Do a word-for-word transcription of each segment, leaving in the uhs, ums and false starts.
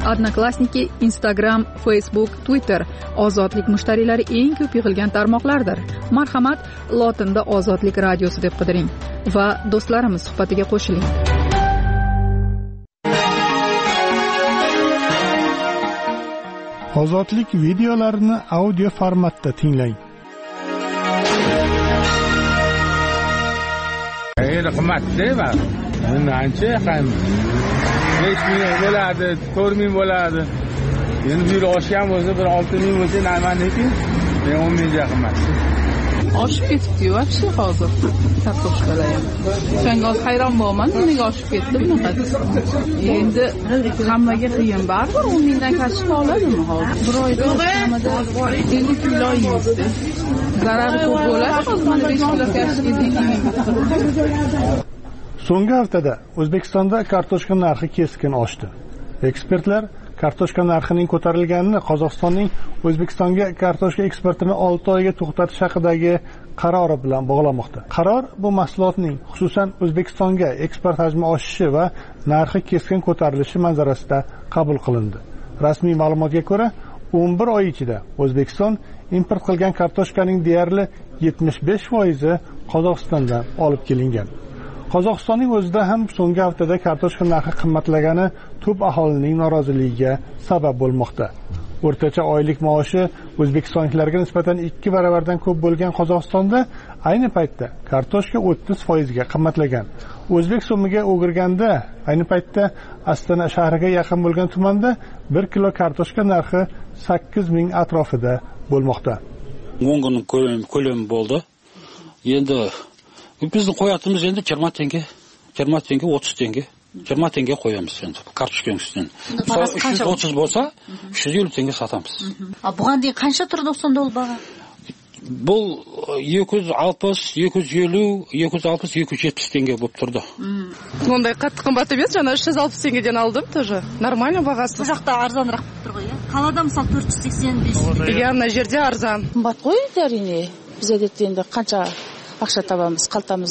Odnoklassniki, Instagram, Facebook, Twitter ozodlik mushtariylari eng ko'p yig'ilgan tarmoqlardir. Marhamat, lotinda Ozodlik radiosi deb qidiring va do'stlarimiz suhbatiga qo'shiling. Ozodlik videolarini audio formatda tinglang. Endi qimmatda endi ancha ham besh ming bo'ladi, to'rt ming bo'ladi. Endi bu yil oshgan bo'lsa bir olti ming bo'lsa naymaniki, o'n mingga qimmat. Oshib ketibdi-yu, вообще hozir. Kartoshkalar ham. O'shanga hozir hayron bo'laman, nimaga oshib ketdi bunaqa. Endi hammaga qiyin baribir o'n mingdan kashf oladimi hozir? Bir oyda kamida ellik kilo yeydi. Zarari ko'p bo'ladi, hozir mana besh kilo kashf yedik. So'nggi haftada O'zbekistonda kartoshka narxi keskin oshdi. Ekspertlar kartoshka narxining ko'tarilganini Qozog'istonning O'zbekistonga kartoshka eksportini olti oyga to'xtatish haqidagi qarori bilan bog'lamoqda. Qaror bu mahsulotning, xususan O'zbekistonga eksport hajmi oshishi va narxi keskin ko'tarilishi manzarasida qabul qilindi. Rasmiy ma'lumotga ko'ra, o'n bir oy ichida O'zbekiston import qilgan kartoshkaning deyarli yetmish besh foizi Qozog'istondan olib kelingan. Qozog'istonning o'zida ham so'nggi haftada kartoshka narxi qimmatlagani ko'p aholining noroziligiga sabab bo'lmoqda. O'rtacha oylik maoshi o'zbekistonliklarga nisbatan ikki baravardan ko'p bo'lgan Qozog'istonda ayni paytda kartoshka o'ttiz foizga qimmatlagan. O'zbek so'miga o'girganda ayni paytda Astana shahriga yaqin bo'lgan tumanda bir kilo kartoshka narxi sakkiz ming atrofida bo'lmoqda. o'n kunning ko'lami bo'ldi. Endi bizni qo'yatimiz endi yigirma tenge, yigirma tenge, o'ttiz tenge, yigirma tenge qo'yamiz endi kartoshkaning ustidan. uch yuz o'ttiz bo'lsa, uch yuz ellik tenge sotamiz. A bugan deyim qancha turdi o'sanda ol baga? Bu ikki yuz oltmish, ikki yuz ellik, ikki yuz oltmish, ikki yuz yetmish tenge bo'lib turdi. Bunday qattiq qimmat emas, jana uch yuz oltmish tengadan oldim тоже. Нормально бағасы. Bu yoqda arzonroq bo'lib tur qo'y. Qalada misol to'rt yuz sakson besh. Degan yerda arzon. Qimmat qo'y, әрине. Biz endi qancha ақша табамыз, қалтамыз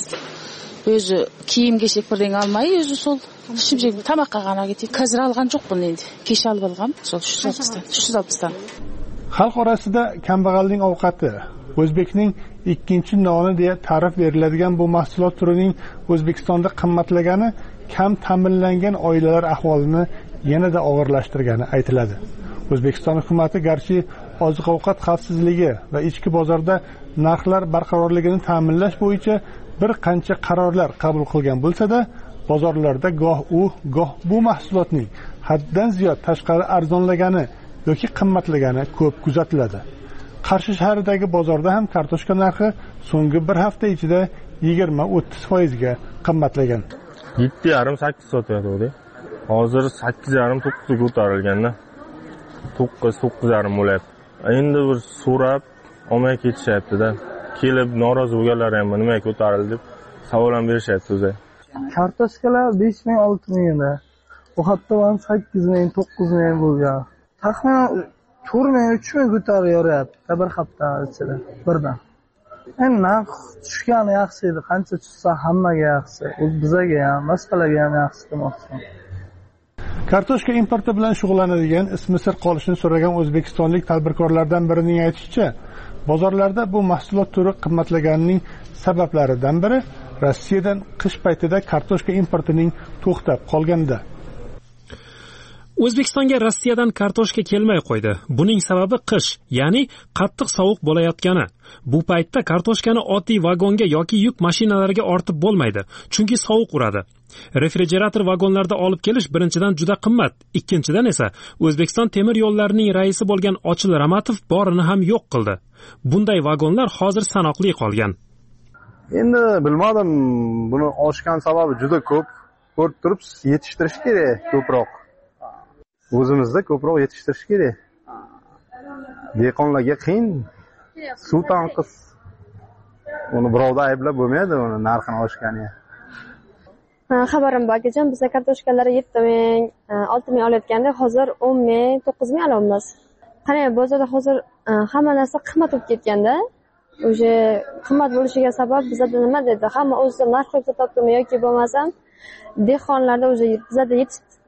өзі киім-кешек бірдеңе алмай, өзі сол ішіп-жеп тамаққа ғана кетеді. Қазір алған жоқпын енді. Кеш алып алғам, сол үш жүз алпыстан. Xalq orasida kambag'alning ovqati, o'zbekning ikkinchi noni deya ta'rif beriladigan bu mahsulot turining O'zbekistonda qimmatlagani kam ta'minlangan oilalar ahvolini yanada og'irlashtirgani aytiladi. O'zbekiston hukumatı garchi oziq-ovqat xavfsizligi va ichki bozorda narxlar barqarorligini ta'minlash bo'yicha bir qancha qarorlar qabul qilgan bo'lsa-da, bozorlarda goh u, goh bu mahsulotning haddan ziyod tashqari arzonlagani yoki qimmatlagani ko'p kuzatiladi. Qarshi shahridagi bozorda ham kartoshka narxi so'nggi bir hafta ichida yigirma o'ttiz foizga qimmatlagan. yetti yarim sakkiz sotyapti. Hozir sakkiz yarim to'qqiz ga ko'tarilganda to'qqiz to'qqiz yarim bo'lyapti. Endi bir so'rab olmay ketishyapti-da. Kelib norozi bo'lganlar ham nimaga ko'tarildi deb savol ham berishyapti o'zi. Kartoshkalar besh ming olti ming da. Bu hatto ham sakkiz ming to'qqiz ming bo'lgan. Taxminan to'rt ming uch ming ko'tarayoryapti bir hafta ichida birdan. Endi narx tushgani yaxshi edi. Qancha tushsa hammaga yaxshi. O'z bizaga ham, boshqalarga ham yaxshi demoqchiman. Kartoshka importi bilan shug'ullanadigan ismi sir qolishini so'ragan o'zbekistonlik tadbirkorlardan birining aytishicha, bozorlarda bu mahsulot turi qimmatlaganining sabablaridan biri Rossiyadan qish paytida kartoshka importining to'xtab qolganida. O'zbekistonga Rossiyadan kartoshka kelmay qo'ydi. Buning sababi qish, ya'ni qattiq sovuq bo'layotgani. Bu paytda kartoshkani oddiy vagonga yoki yuk mashinalariga ortib bo'lmaydi, chunki sovuq uradi. Refrigerator vagonlarda olib kelish birinchidan juda qimmat, ikkinchidan esa O'zbekiston temir yo'llarining raisi bo'lgan Ochil Ramatov borini ham yo'q qildi. Bunday vagonlar hozir sanoqli qolgan. Endi bilmadim, buni oshgan sababi juda ko'p. Ko'rib turibsiz, yetishtirish kerak ko'proq. O'zimizda ko'proq yetishtirish kerak. Dehqonlarga qiyin, suv tanqis. Uni birovda ayblab bo'lmaydi, uni narxini oshganiga. Xabarim bor akajon, biz kartoshkalar yetti ming, olti ming olayotganda hozir o'n ming, to'qqiz ming olamiz. Qani bozorda hozir hamma narsa qimmat bo'lib ketganda, o'sha qimmat bo'lishiga sabab bizda nima dedi? Hamma o'zi narx qo'yib sotyaptimi yoki bo'lmasam dehqonlarda o'zi bizda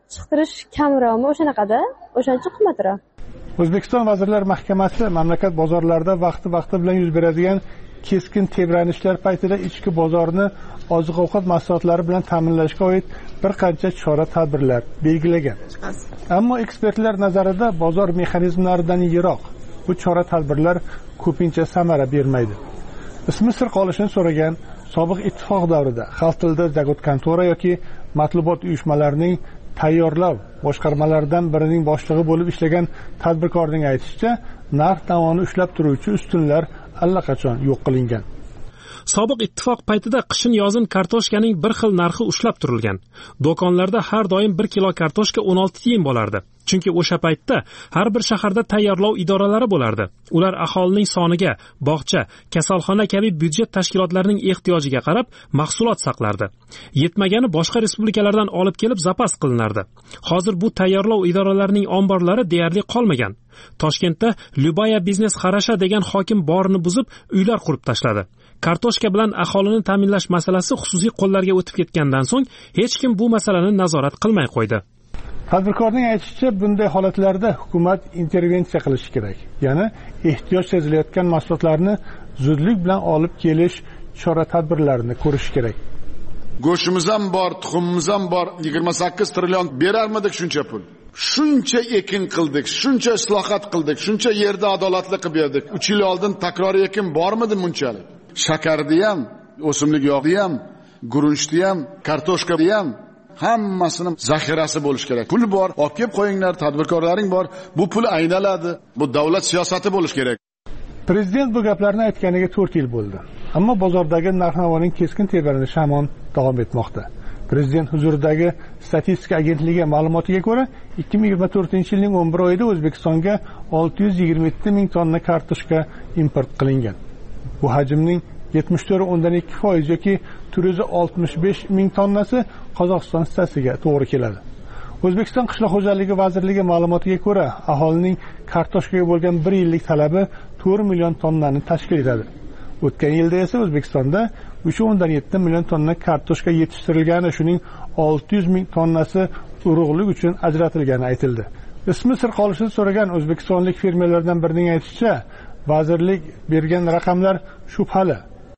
chiqtirish kamroqmi o'shanaqada, o'shaning uchun qimmatroq. O'zbekiston Vazirlar Mahkamasi mamlakat bozorlarida vaqti-vaqti bilan yuz beradigan keskin tebranishlar paytida ichki bozorni oziq-ovqat mahsulotlari bilan ta'minlashga oid bir qancha chora-tadbirlar belgilagan. Ammo ekspertlar nazarida bozor mexanizmlaridan yiroq bu chora-tadbirlar ko'pincha samara bermaydi. Ismi sir qolishini so'ragan sobiq ittifoq davrida xalq tilida Zagot kontora yoki matbuot uyushmalarining tayyorlov boshqarmalaridan birining boshlig'i bo'lib ishlagan tadbirkorning aytishicha, narx-navoni ushlab turuvchi ustunlar allaqachon yo'q qilingan. Sobiq ittifoq paytida qishin-yozin kartoshkaning bir xil narxi ushlab turilgan. Do'konlarda har doim bir kilo kartoshka o'n olti tiyin bo'lardi. Chunki o'sha paytda har bir shaharda tayyorlov idoralari bo'lardi. Ular aholining soniga, bog'cha, kasalxona kabi byudjet tashkilotlarining ehtiyojiga qarab mahsulot saqlardi. Yetmagani boshqa respublikalardan olib kelib zapas qilinardi. Hozir bu tayyorlov idoralarining omborlari deyarli qolmagan. Toshkentda Lyubaya biznes xarasha degan hokim borini buzib, uylar qurib tashladi. Kartoshka bilan aholini ta'minlash masalasi xususiy qo'llarga o'tib ketgandan so'ng hech kim bu masalani nazorat qilmay qo'ydi. Tadbirkorning aytishicha, bunday holatlarda hukumat intervensiya qilishi kerak. Ya'ni ehtiyoj sezilayotgan mahsulotlarni zudlik bilan olib kelish chora-tadbirlarini ko'rish kerak. Go'shtimiz ham bor, tuxumimiz ham bor, yigirma sakkiz trillion berarmidik shuncha pul. Shuncha ekin qildik, shuncha islohot qildik, shuncha yerda adolatli qilib berdik. uch yil oldin takroriy ekin bormidi bunchalik? Shakarni ham, o'simlik yog'i ham, guruchni ham, kartoshkani ham hammasini zaxirasi bo'lish kerak. Pul bor, olib kelib qo'yinglar, tadbirkorlaring bor. Bu pul aynaladi. Bu davlat siyosati bo'lish kerak. Prezident bu gaplarni aytganiga to'rt yil bo'ldi. Ammo bozordagi narx-navoning keskin tebranishi hamon davom etmoqda. Prezident huzuridagi statistika agentligi ma'lumotiga ko'ra, ikki ming yigirma to'rtinchi yilning o'n bir oyida O'zbekistonga olti yuz yigirma yetti ming tonna kartoshka import qilingan. Bu hajmning yetmish to'rt nuqta o'ndan ikki foiz yoki to'rt yuz oltmish besh ming tonnasi Qozog'iston hissasiga to'g'ri keladi. O'zbekiston Qishloq xo'jaligi vazirligi ma'lumotiga ko'ra, aholining kartoshkaga bo'lgan bir yillik talabi to'rt million tonnani tashkil etadi. O'tgan yilda esa O'zbekistonda uch nuqta o'ndan yetti million tonna kartoshka yetishtirilgani, shuning olti yuz ming tonnasi urug'lik uchun ajratilgani aytildi. Ismi sir qolishini so'ragan o'zbekistonlik fermerlardan birining aytishicha, vazirlik bergan raqamlar shubhali.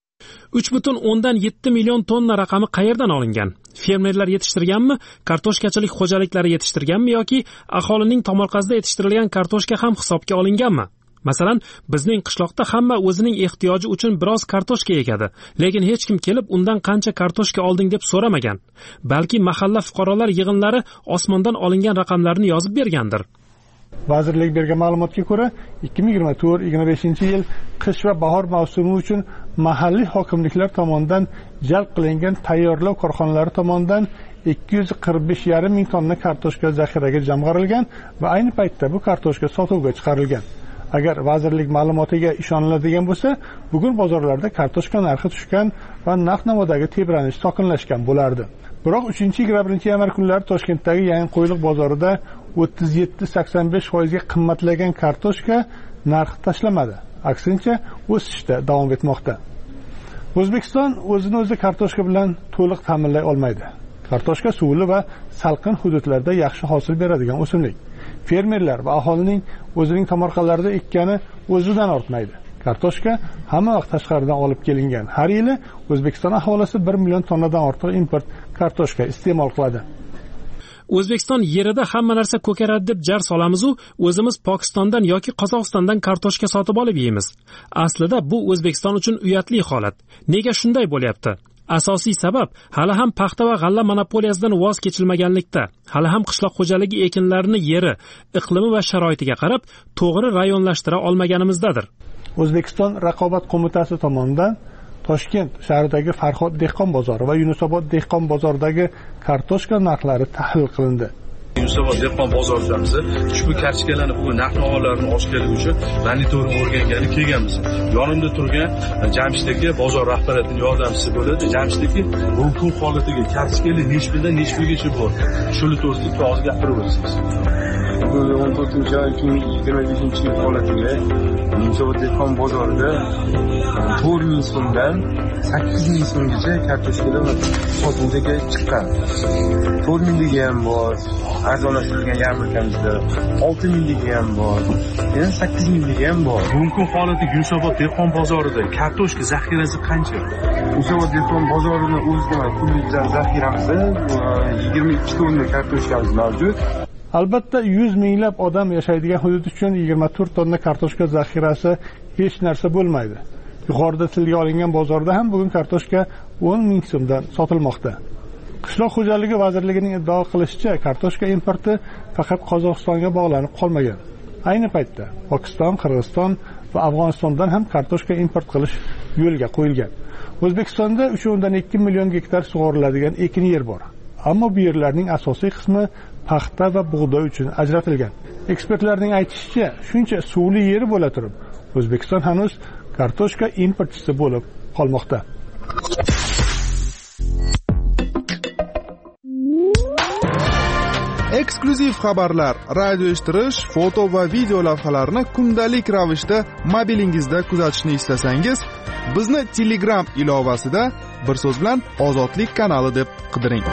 uch butun o'ndan yetti million tonna raqami qayerdan olingan? Fermerlar yetishtirganmi, kartoshkachilik xo'jaliklari yetishtirganmi yoki aholining tomorqasida yetishtirilgan kartoshka ham hisobga olinganmi? Masalan, bizning qishloqda hamma o'zining ehtiyoji uchun biroz kartoshka ekadi, lekin hech kim kelib undan qancha kartoshka olding deb so'ramagan. Balki mahalla fuqarolar yig'inlari osmondan olingan raqamlarni yozib bergandir. Vazirlik bergan ma'lumotga ko'ra, ikki ming yigirma to'rt yigirma beshinchi yil qish va bahor mavsumi uchun mahalliy hokimliklar tomonidan jalb qilingan tayyorlov korxonalari tomonidan ikki yuz qirq besh nuqta besh ming tonna kartoshka zaxiraga jamg'arilgan va ayni paytda bu kartoshka sotuvga chiqarilgan. Agar vazirlik ma'lumotiga ishoniladigan bo'lsa, bugun bozorlarda kartoshka narxi tushgan va narx-navodagi tebranish sokinlashgan bo'lardi. Biroq uchinchi yigirma birinchi yanvar kunlari Toshkentdagi yangi qo'yliq bozorida o'ttiz yetti sakson besh foiz ga qimmatlagan kartoshka narxi tashlamadi. Aksincha, o'sishda davom etmoqda. O'zbekiston o'zini o'zi kartoshka bilan to'liq ta'minlay olmaydi. Kartoshka suvli va salqin hududlarda yaxshi hosil beradigan o'simlik. Fermerlar va aholining o'zining tomorqalarida ekkani o'zidan ortmaydi. Kartoshka hamma vaqt tashqaridan olib kelingan. Har yili O'zbekiston aholisi bir million tonnadan ortiq import kartoshka iste'mol qiladi. O'zbekiston yerida hamma narsa ko'karadi deb jar solamiz u o'zimiz Pokistondan yoki Qozog'istondan kartoshka sotib olib yeymiz. Aslida bu O'zbekiston uchun uyatli holat. Nega shunday bo'lyapti? Asosiy sabab hali ham paxta va g'alla monopoliyasidan voz kechilmaganlikda, hali ham qishloq xo'jaligi ekinlarini yeri, iqlimi va sharoitiga qarab to'g'ri rayonlashtira olmaganimizdadir. O'zbekiston Raqobat qo'mitasi tomonidan Toshkent shahridagi Farhod dehqon bozori va Yunusobod dehqon bozoridagi kartoshka narxlari tahlil qilindi. Yunusobod dehqon bozorlarimiz ushbu kartoshkalarni bu narx-navolarni oshirib uchun monitoring o'rgangani kelganmiz. Yonimda turgan Jamshid aka bozor rahbariyatining yordamchisi bo'ladi. Jamshid aka bu kun holatiga kartoshkalar nechtadan nechtaga bor? Shuni to'g'risida to'g'ri gapirib o'tsangiz. Bu o'n to'rtinchi oy ikki ming yigirma beshinchi yil holatiga Yunusobod dehqon bozorida to'rt ming so'mdan sakkiz ming so'mgacha kartoshkalar sotuvga chiqqan. to'rt mingdagi ham bor, arzonlashtirilgan yarmarkamizda olti mingligi ham bor, yana sakkiz mingligi ham bor. Mumkin holati Yunusobod dehqon bozorida kartoshka zaxirasi qancha? Yunusobod dehqon bozorini o'zida kunlik zaxiramizda yigirma ikki tonna kartoshkamiz mavjud. Albatta yuz minglab odam yashaydigan hudud uchun yigirma to'rt tonna kartoshka zaxirasi hech narsa bo'lmaydi. Yuqorida tilga olingan bozorda ham bugun kartoshka o'n ming so'mdan sotilmoqda. Qishloq xo'jaligi vazirligining iddao qilishicha, kartoshka importi faqat Qozog'istonga bog'lanib qolmagan. Ayni paytda Pokiston, Qirg'iziston va Afg'onistondan ham kartoshka import qilish yo'lga qo'yilgan. O'zbekistonda uch o'ndan ikki million gektar sug'oriladigan ekin yer bor. Ammo bu yerlarning asosiy qismi paxta va bug'doy uchun ajratilgan. Ekspertlarning aytishicha, shuncha suvli yeri bo'la turib, O'zbekiston hanuz kartoshka importchisi bo'lib qolmoqda. Eksklyuziv xabarlar, radio eshittirish, foto va video lavhalarni kundalik ravishda mobilingizda kuzatishni istasangiz, bizni Telegram ilovasida bir so'z bilan Ozodlik kanali deb qidiring.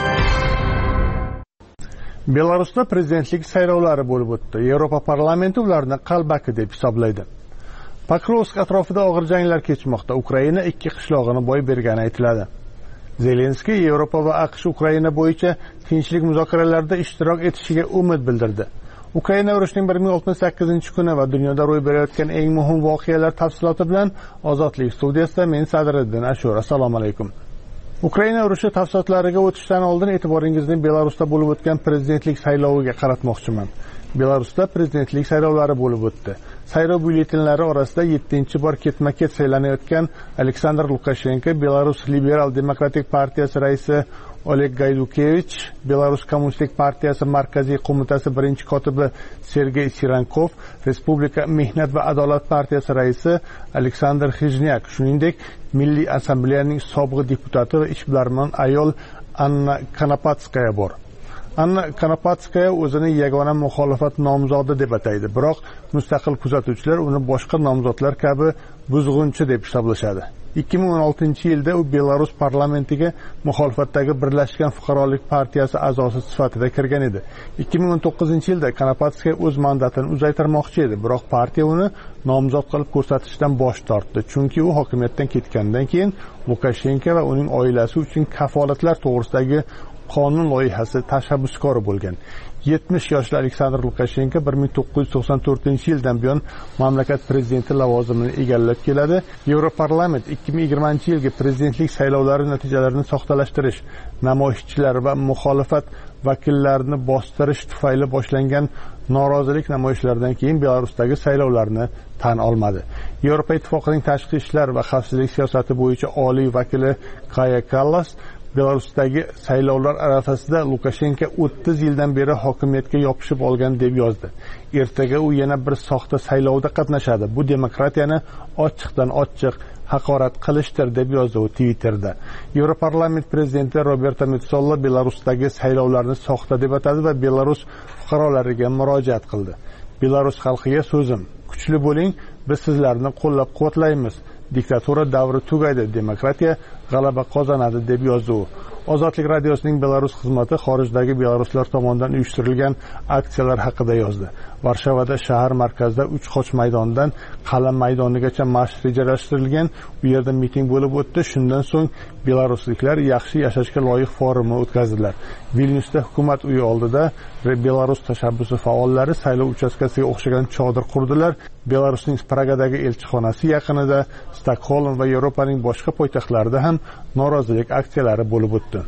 Belarusda prezidentlik saylovlari bo'lib o'tdi. Yevropa parlamenti ularni qalbaki deb hisoblaydi. Pokrovsk atrofida og'ir janglar kechmoqda. Ukraina ikki qishlog'ini boy bergani aytiladi. Zelenskiy Yevropa va AQSh Ukraina bo'yicha tinchlik muzokaralarida ishtirok etishiga umid bildirdi. Ukraina urushining bir ming oltmish sakkizinchi kuni va dunyoda ro'y berayotgan eng muhim voqealar tafsiloti bilan Ozodlik studiyasida men Sadriddin Ashur. Assalomu alaykum. Ukraina urushi tafsilotlariga o'tishdan oldin e'tiboringizni Belarusda bo'lib o'tgan prezidentlik sayloviga qaratmoqchiman. Belarusda prezidentlik saylovlari bo'lib o'tdi. Saylov byulletenlari orasida yettinchi bor ketma-ket saylanayotgan Aleksandr Lukashenko, Belarus Liberal Demokratik partiyasi raisi Oleg Gaydukevich, Belarus Kommunistik partiyasi markaziy qo'mitasi birinchi kotibi Sergey Sirankov, Respublika Mehnat va adolat partiyasi raisi Aleksandr Xizhnyak, shuningdek Milliy assambleyaning sobiq deputati va ishbilarmon ayol Anna Konopatskaya bor. Anna Konopatskaya o'zini yagona muxolifat nomzodi deb ataydi, biroq mustaqil kuzatuvchilar uni boshqa nomzodlar kabi buzg'unchi deb hisoblashadi. ikki ming o'n oltinchi yilda u Belarus parlamentiga muxolifatdagi Birlashgan fuqarolik partiyasi a'zosi sifatida kirgan edi. ikki ming o'n to'qqizinchi yilda Konopatskaya o'z mandatini uzaytirmoqchi edi, biroq partiya uni nomzod qilib ko'rsatishdan bosh tortdi, chunki u hokimiyatdan ketgandan keyin Lukashenko va uning oilasi uchun kafolatlar to'g'risidagi qonun loyihasi tashabbuskori bo'lgan. yetmish yoshli Aleksandr Lukashenko bir ming to'qqiz yuz to'qson to'rtinchi yildan buyon mamlakat prezidenti lavozimini egallab keladi. Yevroparlament ikki ming yigirmanchi yilgi prezidentlik saylovlari natijalarini soxtalashtirish, namoyishchilar va muxolifat vakillarini bostirish tufayli boshlangan norozilik namoyishlaridan keyin Belarusdagi saylovlarni tan olmadi. Yevropa Ittifoqining tashqi ishlar va xavfsizlik siyosati bo'yicha oliy vakili Kaja Kallas Belarusdagi saylovlar arafasida Lukashenko o'ttiz yildan beri hokimiyatga yopishib olgan deb yozdi. Ertaga u yana bir soxta saylovda qatnashadi. Bu demokratiyani ochiqdan ochiq haqorat qilishdir deb yozdi u Twitterda. Yevroparlament prezidenti Roberto Metsola Belarusdagi saylovlarni soxta deb atadi va Belarus fuqarolariga murojaat qildi. Belarus xalqiga so'zim: kuchli bo'ling, biz sizlarni qo'llab-quvvatlaymiz. Diktatura davri tugaydi, demokratiya g'alaba qozonadi deb yozdi u. Ozodlik radiosining Belarus xizmati xorijdagi belaruslar tomonidan uyushtirilgan aksiyalar haqida yozdi. Varshavada shahar markazida uch qoch maydonidan Qal'a maydonigacha marsh rejalashtirilgan. Bu yerda miting bo'lib o'tdi. Shundan so'ng belarusliklar yaxshi yashashga loyiq forumi o'tkazdilar. Vilnyusda hukumat uyi oldida Belarus tashabbusi faollari saylov uchastkasiga o'xshagan chodir qurdilar. Belarusning Pragadagi elchixonasi yaqinida, Stokgolm va Yevropaning boshqa poytaxtlarida ham norozilik aksiyalari bo'lib o'tdi.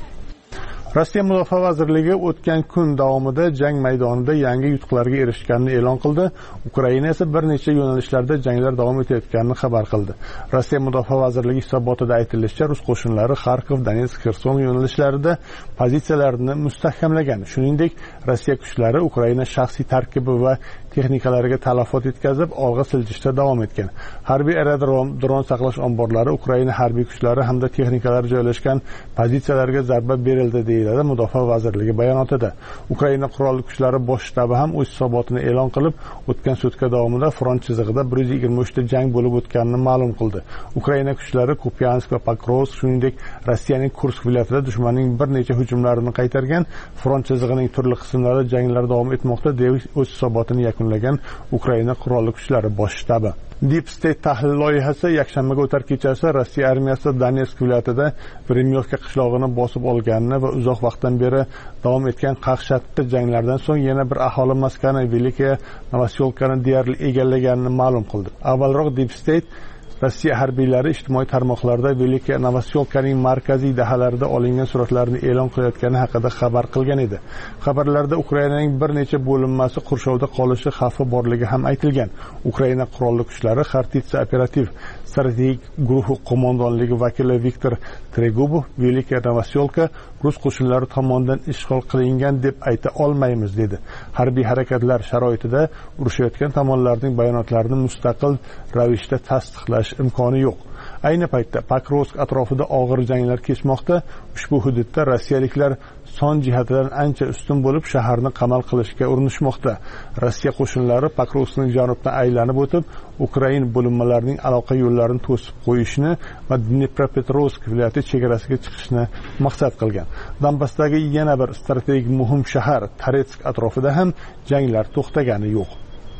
Rossiya Mudofaa vazirligi o'tgan kun davomida jang maydonida yangi yutuqlarga erishganini e'lon qildi. Ukraina esa bir necha yo'nalishlarda janglar davom etayotganini xabar qildi. Rossiya Mudofaa vazirligi hisobotida aytilishicha, rus qo'shinlari Xarkov, Donetsk, Xerson yo'nalishlarida pozitsiyalarini mustahkamlagan. Shuningdek, Rossiya kuchlari Ukraina shaxsiy tarkibi va texnikalariga talafot yetkazib, olg'a siljishda davom etgan. Harbiy aerodrom, dron saqlash omborlari, Ukraina harbiy kuchlari hamda texnikalari joylashgan pozitsiyalarga zarba berildi deyiladi. deyiladi Mudofaa vazirligi bayonotida. Ukraina qurolli kuchlari bosh shtabi ham o'z hisobotini e'lon qilib, o'tgan sutka davomida front chizig'ida bir yuz yigirma uch ta jang bo'lib o'tganini ma'lum qildi. Ukraina kuchlari Kupiansk va Pokrovsk, shuningdek Rossiyaning Kursk viloyatida dushmanning bir necha hujumlarini qaytargan. Front chizig'ining turli qismlarida janglar davom etmoqda deb o'z hisobotini yakunlagan Ukraina qurolli kuchlari bosh shtabi. Deep State tahlil loyihasi yakshanbaga o'tar kechasi Rossiya armiyasi Donetsk viloyatida Vremyovka qishlog'ini bosib olganini va uzoq vaqtdan beri davom etgan qaqshatqi janglardan so'ng yana bir aholi maskani Velikaya Novoselkani deyarli egallaganini ma'lum qildi. Avvalroq Deep State Rossiya harbiylari ijtimoiy tarmoqlarda Velikaya Novoselkaning markaziy dahalarida olingan suratlarni e'lon qilayotgani haqida xabar qilgan edi. Xabarlarda Ukrainaning bir necha bo'linmasi qurshovda qolishi xavfi borligi ham aytilgan. Ukraina qurolli kuchlari Xartitsa operativ strategik guruhi qo'mondonligi vakili Viktor Tregubov Velikaya Novoselka rus qo'shinlari tomonidan ishg'ol qilingan deb ayta olmaymiz dedi. Harbiy harakatlar sharoitida urushayotgan tomonlarning bayonotlarini mustaqil ravishda tasdiqlash imkoni yo'q. Ayni paytda Pokrovsk atrofida og'ir janglar kechmoqda. Ushbu hududda rossiyaliklar son jihatidan ancha ustun bo'lib, shaharni qamal qilishga urinishmoqda. Rossiya qo'shinlari Pokrovskning janubdan aylanib o'tib, Ukrain bo'linmalarining aloqa yo'llarini to'sib qo'yishni va Dnepropetrovsk viloyati chegarasiga chiqishni maqsad qilgan. Donbassdagi yana bir strategik muhim shahar Toretsk atrofida ham janglar to'xtagani yo'q.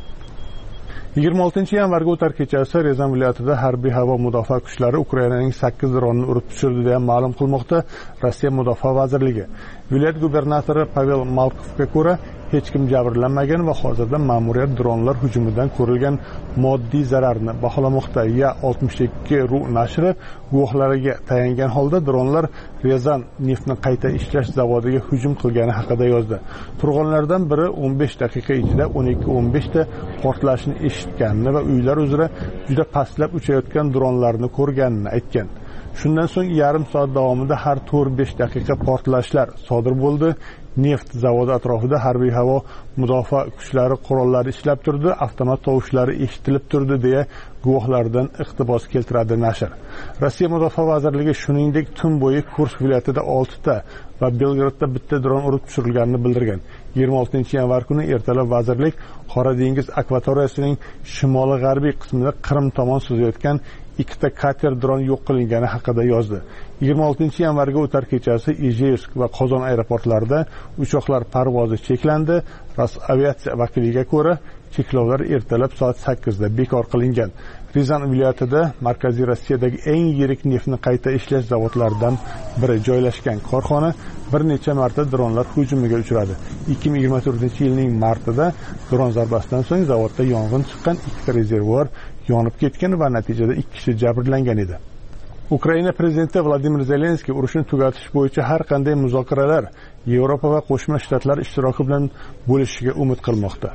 yigirma oltinchi yanvarga o'tar kechasi Rezan viloyatida harbiy havo mudofaa kuchlari Ukrainaning sakkiz dronini urib tushirdi deya ma'lum qilmoqda Rossiya mudofaa vazirligi. Viloyat gubernatori Pavel Malkovga ko'ra, hech kim jabrlanmagan va hozirda ma'muriyat dronlar hujumidan ko'rilgan moddiy zararni baholamoqda. Ya oltmish ikki ru nashri guvohlariga tayangan holda dronlar Rezan neftni qayta ishlash zavodiga hujum qilgani haqida yozdi. Turg'unlardan biri o'n besh daqiqa ichida o'n ikki o'n besh ta portlashni eshitganini va uylar uzra juda pastlab uchayotgan dronlarni ko'rganini aytgan. Shundan so'ng yarim soat davomida har to'rt besh daqiqa portlashlar sodir bo'ldi. Neft zavodi atrofida harbiy havo mudofaa kuchlari qurollari ishlab turdi, avtomat tovushlari eshitilib turdi deya guvohlardan iqtibos keltiradi nashr. Rossiya mudofaa vazirligi shuningdek tun bo'yi Kursk viloyatida olti ta va Belgradda bitta dron urib tushirilganini bildirgan. yigirma oltinchi yanvar kuni ertalab vazirlik Qora dengiz akvatoriyasining shimoli-g'arbiy qismida Qrim tomon suzayotgan ikkita kater dron yo'q qilingani haqida yozdi. yigirma oltinchi yanvarga o'tar kechasi Ijevsk va Qozon aeroportlarida uchoqlar parvozi cheklandi. Rosaviatsiya vakiliga ko'ra, cheklovlar ertalab soat sakkizda bekor qilingan. Rizan viloyatida Markaziy Rossiyadagi eng yirik neftni qayta ishlash zavodlaridan biri joylashgan korxona bir necha marta dronlar hujumiga uchradi. ikki ming yigirma to'rtinchi yilning martida dron zarbasidan so'ng zavodda yong'in chiqqan, ikkita rezervuar yonib ketgan va natijada ikki kishi jabrlangan edi. Ukraina prezidenti Vladimir Zelenskiy urushni tugatish bo'yicha har qanday muzokaralar Yevropa va Qo'shma Shtatlar ishtiroki bilan bo'lishiga umid qilmoqda.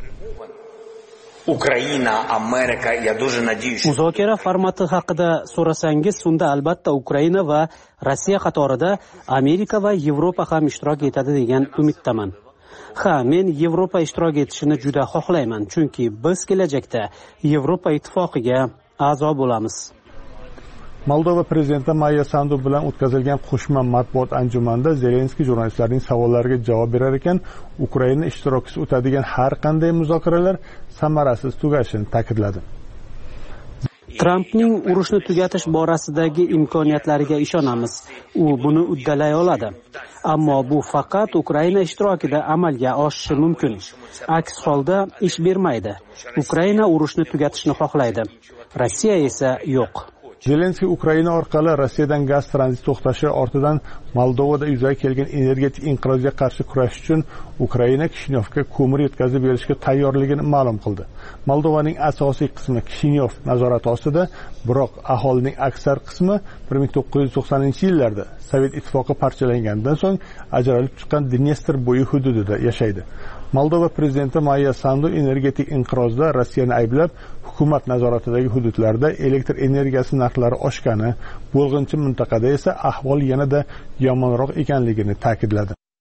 Ukraina, Amerika, я дуже надеюсь. Muzokara formati haqida so'rasangiz, unda albatta Ukraina va Rossiya qatorida Amerika va Yevropa ham ishtirok etadi degan umiddaman. Ha, men Yevropa ishtirok etishini juda xohlayman, chunki biz kelajakda Yevropa ittifoqiga a'zo bo'lamiz. Moldova prezidenti Maya Sandu bilan o'tkazilgan qo'shma matbuot anjumanida Zelenskiy jurnalistlarning savollariga javob berar ekan, Ukraina ishtirokchisi o'tadigan har qanday muzokaralar samarasiz tugashini ta'kidladi. Trampning urushni tugatish borasidagi imkoniyatlariga ishonamiz. U buni uddalay oladi. Ammo bu faqat Ukraina ishtirokida amalga oshishi mumkin. Aks holda ish bermaydi. Ukraina urushni tugatishni xohlaydi. Rossiya esa yo'q. Zelenskiy Ukraina orqali Rossiyadan gaz tranziti to'xtashi ortidan Moldovada yuzaga kelgan energetik inqirozga qarshi kurash uchun Ukraina Kishinyovga ko'mir yetkazib berishga tayyorligini ma'lum qildi. Moldovaning asosiy qismi Kishinyov nazorati ostida, biroq aholining aksar qismi bir ming to'qqiz yuz to'qsoninchi yillarda Sovet ittifoqi parchalangandan so'ng ajralib chiqqan Dnestr bo'yi hududida yashaydi. Moldova prezidenti Maya Sandu energetik inqirozda Rossiyani ayblab, hukumat nazoratidagi hududlarda elektr energiyasi narxlari oshgani, bo'lg'inchi mintaqada esa ahvol yanada yomonroq ekanligini ta'kidladi.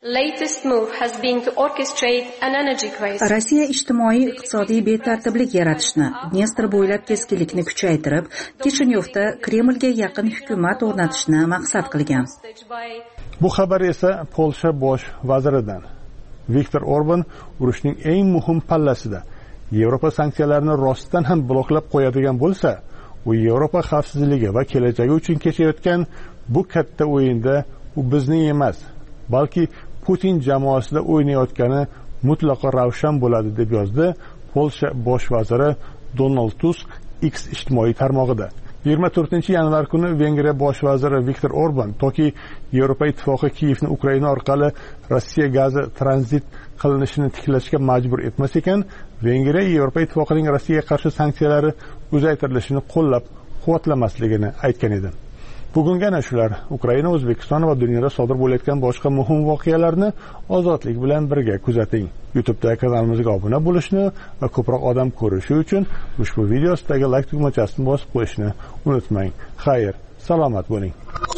Rossiya ijtimoiy iqtisodiy betartiblik yaratishni, Dnestr bo'ylab keskinlikni kuchaytirib, Kishinyovda Kremlga yaqin hukumat o'rnatishni maqsad qilgan. Bu xabar esa Polsha bosh vaziridan. Viktor Orban urushning eng muhim pallasida Yevropa sanksiyalarini rostdan ham bloklab qo'yadigan bo'lsa, u Yevropa xavfsizligi va kelajagi uchun kechayotgan bu katta o'yinda u bizning emas, balki Putin jamoasida o'ynayotgani mutlaqo ravshan bo'ladi, deb yozdi Polsha bosh vaziri Donald Tusk X ijtimoiy tarmog'ida. yigirma to'rtinchi yanvar kuni Vengriya bosh vaziri Viktor Orban toki Yevropa ittifoqi Kiyevni Ukraina orqali Rossiya gazi tranzit qilinishini tiklashga majbur etmas ekan, Vengriya Yevropa ittifoqining Rossiyaga qarshi sanksiyalari uzaytirilishini qo'llab-quvvatlamasligini aytgan edi. Bugungi ana shular Ukraina, O'zbekiston va dunyoda sodir bo'layotgan boshqa muhim voqealarni ozodlik bilan birga kuzating. YouTube'da kanalimizga obuna bo'lishni va ko'proq odam ko'rishi uchun ushbu video ostidagi like tugmachasini bosib qo'yishni unutmang. Xayr, salomat bo'ling.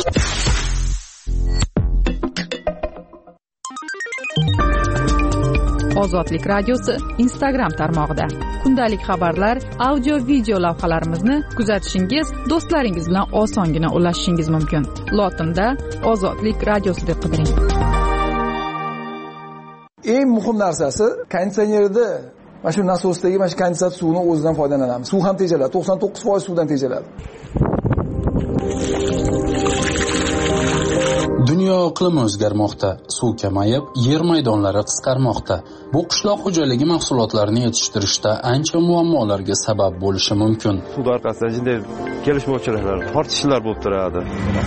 Ozodlik radiosi Instagram tarmog'ida kundalik xabarlar, audio video lavhalarimizni kuzatishingiz, do'stlaringiz bilan osongina ulashishingiz mumkin. Lotinda Ozodlik radiosi deb qidiring. Eng muhim narsasi konditsionerda mana shu nasosdagi mana shu konditsioner suvini o'zidan foydalanamiz. Suv ham tejaladi, to'qson to'qqiz foiz suvdan tejaladi. Dunyo iqlimi o'zgarmoqda, suv kamayib, yer maydonlari qisqarmoqda. Bu qishloq xo'jaligi mahsulotlarini yetishtirishda ancha muammolarga sabab bo'lishi mumkin. Suv orqasida shunday kelishmovchiliklar, tortishishlar bo'lib turadi.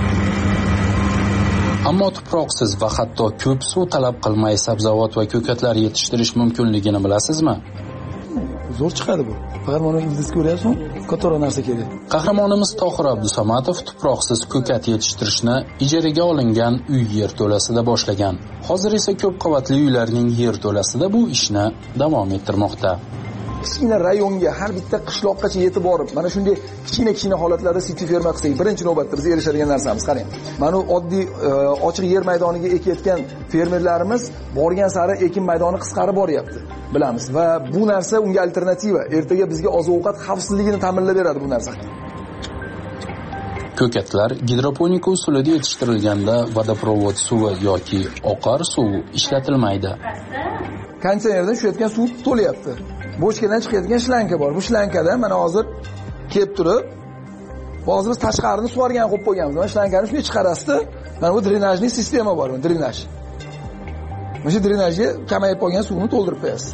Ammo tuproqsiz va hatto ko'p suv talab qilmay sabzavot va ko'katlar yetishtirish mumkinligini bilasizmi? Zo'r chiqadi bu. Faqat mana ingliz ko'ryapsan, kattaroq narsa kerak. Qahramonimiz Tohir Abdusamatov tuproqsiz ko'kat yetishtirishni ijaraga olingan uy yerto'lasida boshlagan. Hozir esa ko'p qavatli uylarning yerto'lasida bu ishni davom ettirmoqda. Kichkina rayonga, har bitta qishloqqacha yetib borib, mana shunday kichkina-kichkina holatlarda siti ferma qilsak, birinchi navbatda biz erishadigan narsamiz, qarang. Mana oddiy ochiq yer maydoniga ekayotgan fermerlarimiz borgan sari ekin maydoni qisqarib boryapti, bilamiz. Va bu narsa unga alternativa. Ertaga bizga oziq-ovqat xavfsizligini ta'minlab beradi bu narsa. Ko'katlar gidroponika usulida yetishtirilganda vodoprovod suvi yoki oqar suv ishlatilmaydi. Konditsionerdan tushayotgan suv to'layapti. Bochkadan chiqayotgan shlanka bor. Bu shlankada mana hozir kelib turib, hozir biz tashqarini sug'organ qo'yib qo'yganmiz. Mana shlankani shunday chiqarasizda, mana bu drenajli sistema bor, bu drenaj. Mana shu drenajga kamayib qolgan suvni to'ldirib qo'yasiz.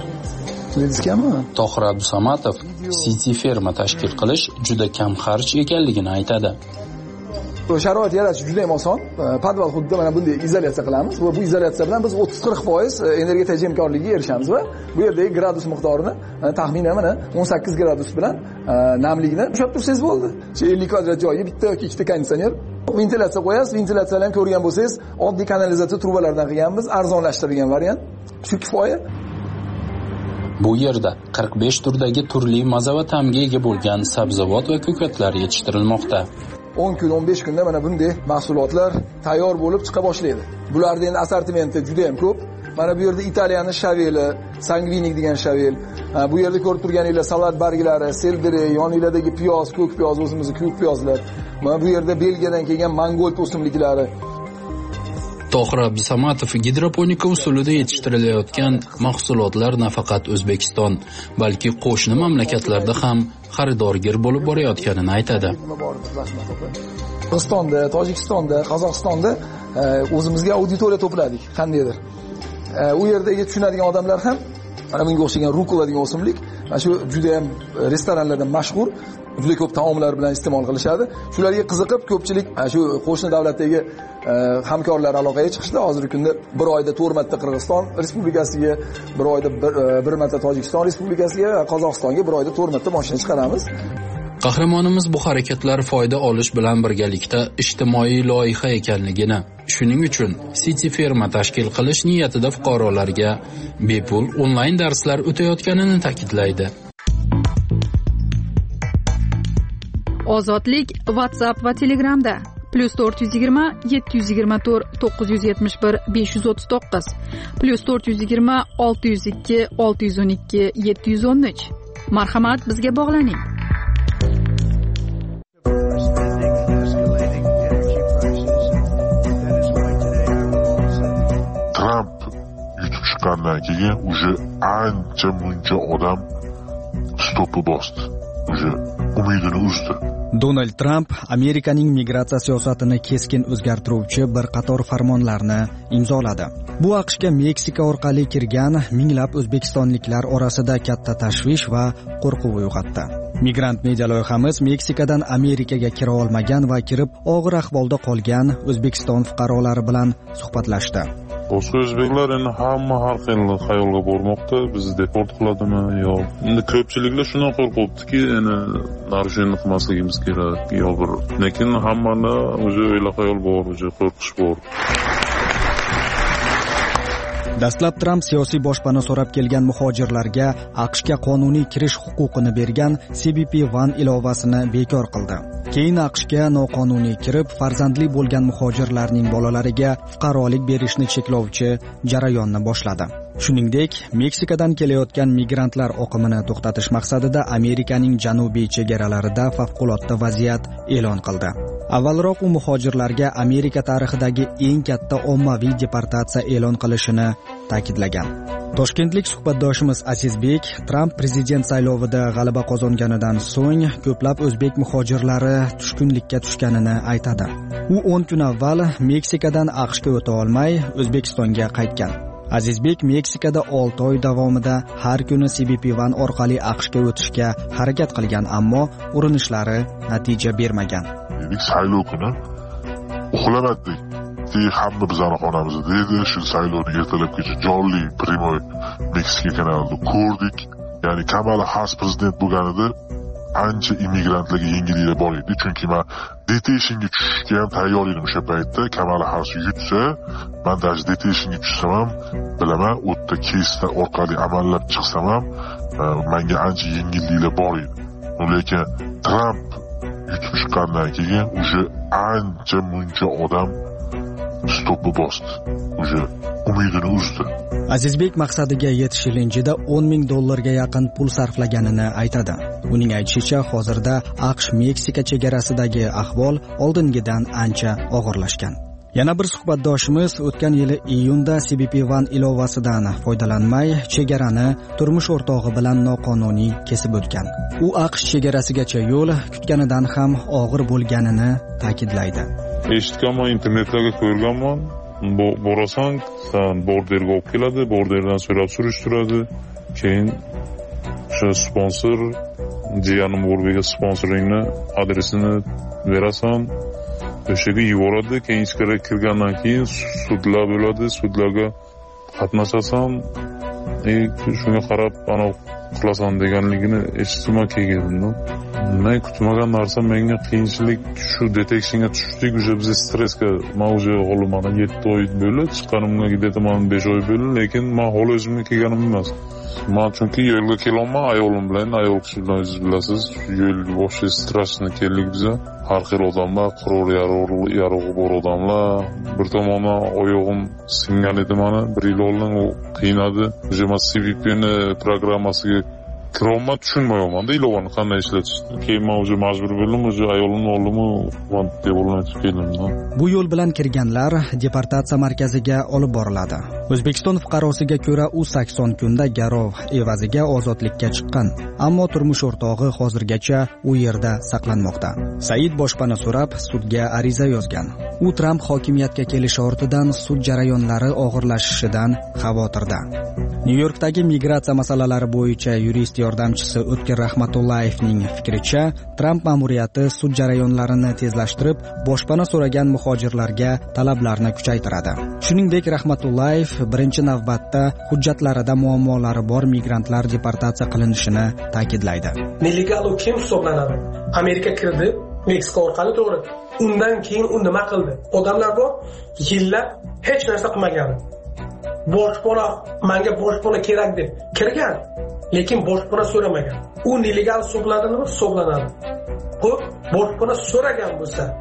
Tohir Abdusamatov City ferma tashkil qilish juda kam xarj ekanligini aytadi. Sharoit yaratish juda ham oson. Podval hududida mana bunday izolyatsiya qilamiz va bu izolyatsiya bilan biz o'ttiz qirq foiz energiya tejamkorligiga erishamiz va bu yerdagi gradus miqdorini taxminan mana o'n sakkiz gradus bilan namlikni ushlab tursangiz bo'ldi. ellik kvadrat joyga bitta yoki ikkita konditsioner, ventilyatsiya qo'yasiz. Ventilyatsiyalarni ko'rgan bo'lsangiz, oddiy kanalizatsiya trubalardan qilganmiz, arzonlashtirilgan variant. Shu kifoya. Bu yerda qirq besh turdagi turli maza va ta'mga ega bo'lgan sabzavot va ko'katlar yetishtirilmoqda. o'n kun, o'n besh kunda mana bunday mahsulotlar tayyor bo'lib chiqa boshlaydi. Bularning endi assortimenti juda ham ko'p. Mana bu yerda Italiyaning shaveli, sangvinik degan shavel. Bu yerda ko'rib turganinglar salat barglari, selderi, yoninglardagi piyoz, ko'k piyoz, o'zimizning ko'k piyozlar. Mana bu yerda Belgiyadan kelgan mangold o'simliklari. Tohir Abdusamatov gidroponika usulida yetishtirilayotgan mahsulotlar nafaqat O'zbekiston, balki qo'shni mamlakatlarda ham xaridorgir bo'lib borayotganini aytadi. Qirg'izistonda, Tojikistonda, Qozog'istonda o'zimizga auditoriya to'pladik, qandaydir. U yerdagi tushunadigan odamlar ham mana bunga o'xshagan rukula degan o'simlik, mana shu juda ham restoranlarda mashhur, juda ko'p taomlar bilan iste'mol qilishadi. Shularga qiziqib ko'pchilik shu qo'shni davlatdagi hamkorlar aloqaga chiqishdi. Hozirgi kunda bir oyda to'rt marta Qirg'iziston Respublikasiga, bir oyda bir marta Tojikiston Respublikasiga va Qozog'istonga bir oyda to'rt marta mashina chiqaramiz. Qahramonimiz bu harakatlar foyda olish bilan birgalikda ijtimoiy loyiha ekanligini, shuning uchun City ferma tashkil qilish niyatida fuqarolarga bepul onlayn darslar o'tayotganini ta'kidlaydi. Ozodlik WhatsApp va Telegramda. plyus to'rt yuz yigirma yetti yuz yigirma to'rt to'qqiz yuz yetmish bir besh yuz o'ttiz to'qqiz plyus to'rt yuz yigirma olti yuz ikki olti yuz o'n ikki yetti yuz o'n uch. Marhamat, bizga bog'laning. Tramp yutib chiqqandan keyin уже ancha muncha odam stopni bosdi. Уже umidini uzdi. Donald Tramp Amerikaning migratsiya siyosatini keskin o'zgartiruvchi bir qator farmonlarni imzoladi. Bu AQShga Meksika orqali kirgan minglab o'zbekistonliklar orasida katta tashvish va qo'rquv uyg'otdi. Migrant media loyihamiz Meksikadan Amerikaga kira olmagan va kirib og'ir ahvolda qolgan O'zbekiston fuqarolari bilan suhbatlashdi. Boshqa o'zbeklar endi hamma har xil xayolga bormoqda, bizni deport qiladimi yo. Endi ko'pchiliklar shundan qo'rqibdiki, endi narushenni qilmasligimiz kerak yo bir. Lekin hammada o'zi o'yla xayol bor, o'zi qo'rqish bor. Dastlab Tramp siyosiy boshpana so'rab kelgan muhojirlarga AQShga qonuniy kirish huquqini bergan C B P one ilovasini bekor qildi. Keyin AQShga noqonuniy kirib farzandli bo'lgan muhojirlarning bolalariga fuqarolik berishni cheklovchi jarayonni boshladi. Shuningdek, Meksikadan kelayotgan migrantlar oqimini to'xtatish maqsadida Amerikaning janubiy chegaralarida favqulodda vaziyat e'lon qildi. Avvalroq u muhojirlarga Amerika tarixidagi eng katta ommaviy deportatsiya e'lon qilishini ta'kidlagan. Toshkentlik suhbatdoshimiz Azizbek Tramp prezident saylovida g'alaba qozonganidan so'ng ko'plab o'zbek muhojirlari tushkunlikka tushganini aytadi. U o'n kun avval Meksikadan AQShga o'ta olmay O'zbekistonga qaytgan. Azizbek Meksikada olti oy davomida har kuni C B P one orqali AQShga o'tishga harakat qilgan, ammo urinishlari natija bermagan. Saylov kuni uxlamadik. Hamma bizani xonamizda dedi, shu saylovni ertalabgacha jonli primoy Meksika kanalida ko'rdik. Ya'ni Kamala Harris prezident bo'lganida ancha immigrantlarga yengilliklar bor edi, chunki men detentionga tushishga ham tayyor edim o'sha paytda. Kamala Harris yutsa, men даже detentionga tushsam ham bilaman, u yerda keysda orqali amallab chiqsam ham menga ancha yengilliklar bor edi. Lekin Tramp yutib chiqqandan keyin уже ancha muncha odam stopni bosdi. Уже umidini uzdi. Azizbek maqsadiga yetish ilinjida o'n ming dollarga yaqin pul sarflaganini aytadi. Uning aytishicha, hozirda AQSh Meksika chegarasidagi ahvol oldingidan ancha og'irlashgan. Yana bir suhbatdoshimiz o'tgan yili iyunda C B P one ilovasidan foydalanmay chegarani turmush o'rtog'i bilan noqonuniy kesib o'tgan. U AQSh chegarasigacha yo'l kutganidan ham og'ir bo'lganini ta'kidlaydi. Eshitganman, internetlarga ko'rganman. Borasan, sen borderga olib keladi, borderdan so'rab surishtiradi. Keyin o'sha sponsor, jiyanim borbiga sponsoringni adresini berasan. O'shaga yuboradi, keyin ichkariga kirgandan keyin sudlar bo'ladi, sudlarga qatnashasan, e shunga qarab ana qilasan deganligini eshitdim kelgandim. Men kutmagan narsa menga qiyinchilik, shu detekshonga tushdik, уже biz stressga, men уже g'olimana yetti oy bo'ldi, chiqqanimga gidetaman besh oy bo'ldi, lekin men hol o'zimga kelganim emas. Men chunki yo'lga kelolman ayolim bilan, ayol kishi bilan o'zingiz bilasiz, yo'l boshi stressni keldik biza. Har xil odamlar, qurur yarog'i bor odamlar. Bir tomondan oyog'im singan edi meni, bir yil oldin u qiynadi. Уже men C V P'ni programmasiga kirolmay tushunmayapman-da, ilovani qanday ishlatishni. Keyin men o'zi majbur bo'ldim, o'zi ayolimni oldim, va deb o'ylab keldim. Bu yo'l bilan kirganlar deportatsiya markaziga olib boriladi. O'zbekiston fuqarosiga ko'ra u sakson kunda garov evaziga ozodlikka chiqqan, ammo turmush o'rtog'i hozirgacha u yerda saqlanmoqda. Said boshpana so'rab sudga ariza yozgan. U Tramp hokimiyatga kelishi ortidan sud jarayonlari og'irlashishidan xavotirda. Nyu-Yorkdagi migratsiya masalalari bo'yicha yurist yordamchisi O'tkir Rahmatullayevning fikricha, Tramp ma'muriyati sud jarayonlarini tezlashtirib, boshpana so'ragan muhojirlarga talablarni kuchaytiradi. Shuningdek, Rahmatullayev birinchi navbatda hujjatlarida muammolari bor migrantlar deportatsiya qilinishini ta'kidlaydi. Nelegal kim hisoblanadi? Amerika kirdi, Meksika orqali to'g'ri. Undan keyin u nima qildi? Odamlar bor, yillab hech narsa qilmagan. Boshpana, menga boshpana kerak deb kirgan, lekin boshpana so'ramagan. U nelegal hisoblanadimi? Hisoblanadi. Bu boshpana so'ragan bo'lsa,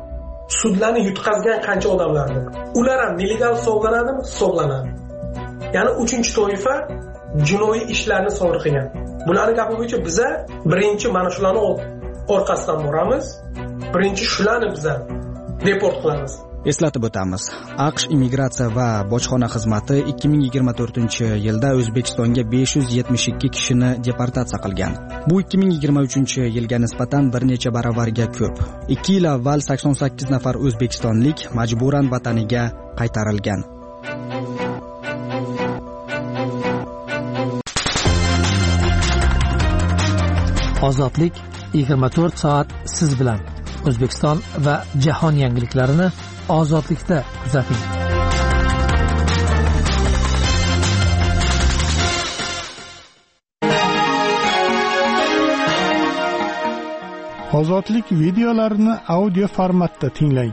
sudlarni yutqazgan qancha odamlardir. Ular ham nelegal hisoblanadimi? Hisoblanadi. Ya'ni uchinchi toifa jinoiy ishlarni sodir qilgan. Bularning gapi bo'yicha biza birinchi mana shularni orqasidan boramiz. Birinchi shularni biza deport qilamiz. Eslatib o'tamiz. AQSh immigratsiya va bojxona xizmati ikki ming yigirma to'rtinchi yilda O'zbekistonga besh yuz yetmish ikki kishini deportatsiya qilgan. Bu ikki ming yigirma uchinchi yilga nisbatan bir necha baravarga ko'p. ikki yil avval sakson sakkiz nafar o'zbekistonlik majburan vataniga qaytarilgan. Ozodlik yigirma to'rt soat siz bilan. O'zbekiston va jahon yangiliklarini ozodlikda kuzating. Ozodlik videolarini audio formatda tinglang.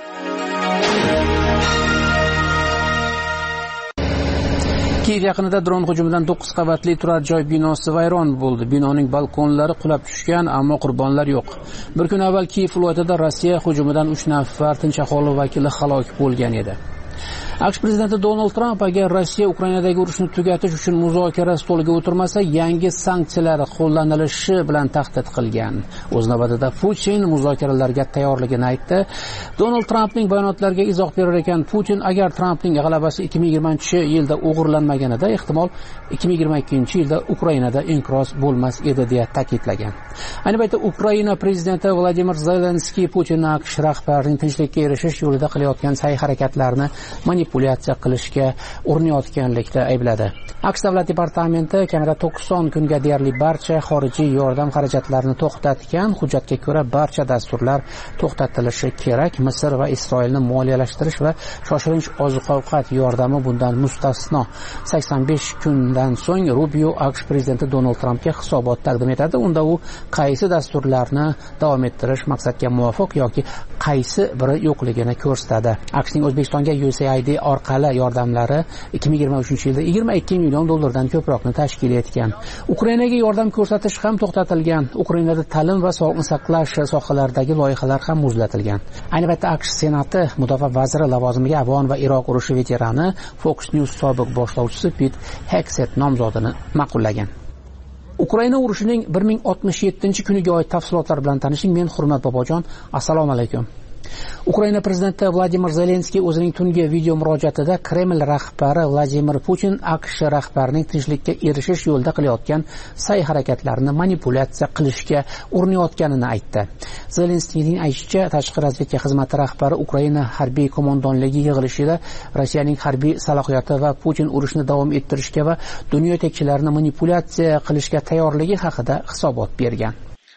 Kiyev yaqinida dron hujumidan to'qqiz qavatli turar joy binosi vayron bo'ldi. Binoning balkonlari qulab tushgan, ammo qurbonlar yo'q. Bir kun avval Kiyev viloyatida Rossiya hujumidan uch nafar tinch aholi vakili halok bo'lgan edi. AQSh prezidenti Donald Tramp agar Rossiya Ukrainadagi urushni tugatish uchun muzokara stoliga o'tirmasa, yangi sanksiyalar qo'llanilishi bilan tahdid qilgan. O'z navbatida Putin muzokaralarga tayyorligini aytdi. Donald Trampning bayonotlariga izoh berar ekan Putin, agar Trampning g'alabasi ikki ming yigirmanchi yilda o'g'irlanmaganida, ehtimol ikki ming yigirma ikkinchi yilda Ukrainada inqiroz bo'lmas edi deya ta'kidlagan. Ayni paytda Ukraina prezidenti Vladimir Zelenskiy Putinni AQSh rahbarining tinchlikka erishish yo'lida qilayotgan sa'y-harakatlarini manipulyatsiya qilishga urinayotganlikda aybladi. AQSh davlat departamenti kamida to'qson kunga deyarli barcha xorijiy yordam xarajatlarini to'xtatgan. Hujjatga ko'ra barcha dasturlar to'xtatilishi kerak. Misr va Isroilni moliyalashtirish va shoshilinch oziq-ovqat yordami bundan mustasno. sakson besh kundan so'ng Rubio AQSh prezidenti Donald Trampga hisobot taqdim etadi. Unda u qaysi dasturlarni davom ettirish maqsadga muvofiq yoki qaysi biri yo'qligini ko'rsatadi. AQShning O'zbekistonga U S A I D orqali yordamlari ikki ming yigirma uchinchi yilda yigirma ikki million dollardan ko'proqni tashkil etgan. Ukrainaga yordam ko'rsatish ham to'xtatilgan. Ukrainada ta'lim va sog'liqni saqlash sohalaridagi loyihalar ham muzlatilgan. Ayni paytda AQSh Senati mudofaa vaziri lavozimiga Afg'on va Iroq urushi veterani Fox News sobiq boshlovchisi Pit Hegseth nomzodini ma'qullagan. Ukraina urushining bir ming oltmish yettinchi kuniga oid tafsilotlar bilan tanishing. Men Hurmat Bobojon. Assalomu alaykum. Ukraina prezidenti Vladimir Zelenskiy o'zining tungi video murojaatida Kreml rahbari Vladimir Putin AQSh rahbarining tinchlikka erishish yo'lida qilayotgan sa'y-harakatlarini manipulyatsiya qilishga urinayotganini aytdi. Zelenskiyning aytishicha, tashqi razvedka xizmati rahbari Ukraina harbiy qo'mondonligi yig'ilishida Rossiyaning harbiy salohiyati va Putin urushni davom ettirishga va dunyo yetakchilarini manipulyatsiya qilishga tayyorligi haqida hisobot bergan.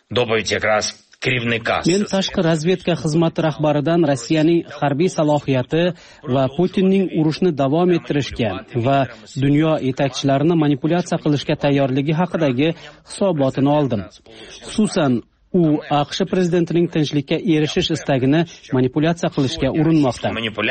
Men tashqi razvedka xizmati rahbaridan Rossiyaning harbiy salohiyati va Putinning urushni davom ettirishga va dunyo yetakchilarini manipulyatsiya qilishga tayyorligi haqidagi hisobotini oldim. Xususan, u AQSh prezidentining tinchlikka erishish istagini manipulyatsiya qilishga urinmoqda.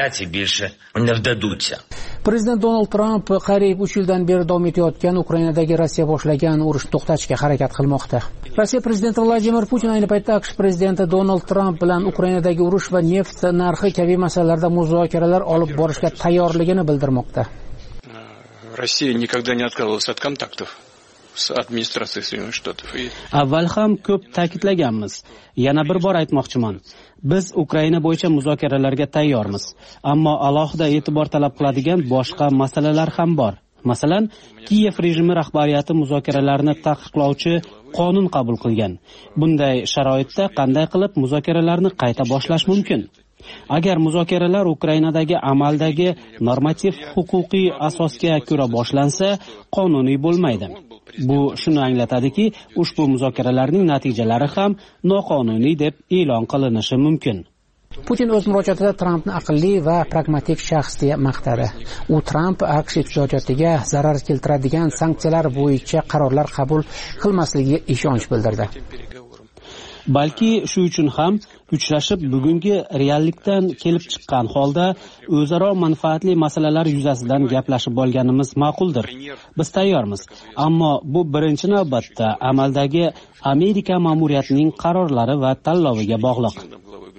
Prezident Donald Tramp qariyb uch yildan beri davom etayotgan Ukrainadagi Rossiya boshlagan urushni to'xtatishga harakat qilmoqda. Rossiya prezidenti Vladimir Putin ayni paytda AQSh prezidenti Donald Tramp bilan Ukrainadagi urush va neft narxi kabi masalalarda muzokaralar olib borishga tayyorligini bildirmoqda. Rossiya никогда не отказывалась от контактов с администрацией Соединенных Штатов. Avval ham ko'p ta'kidlaganmiz. Yana bir bor aytmoqchiman. Biz Ukraina bo'yicha muzokaralarga tayyormiz. Ammo alohida e'tibor talab qiladigan boshqa masalalar ham bor. Masalan, Kiyev rejimi rahbariyati muzokaralarni taqiqlovchi qonun qabul qilgan. Bunday sharoitda qanday qilib muzokaralarni qayta boshlash mumkin? Agar muzokaralar Ukrainadagi amaldagi normativ huquqiy asosga ko'ra boshlansa, qonuniy bo'lmaydi. Bu shuni anglatadiki, ushbu muzokaralarning natijalari ham noqonuniy deb e'lon qilinishi mumkin. Putin o'z murojaatida Trampni aqlli va pragmatik shaxs deya maqtadi. U Tramp AQSh iqtisodiyotiga zarar keltiradigan sanksiyalar bo'yicha qarorlar qabul qilmasligiga ishonch bildirdi. Balki shu uchun ham uchrashib bugungi reallikdan kelib chiqqan holda o'zaro manfaatli masalalar yuzasidan gaplashib olganimiz ma'quldir. Biz tayyormiz, ammo bu birinchi navbatda amaldagi Amerika ma'muriyatining qarorlari va tanloviga bog'liq.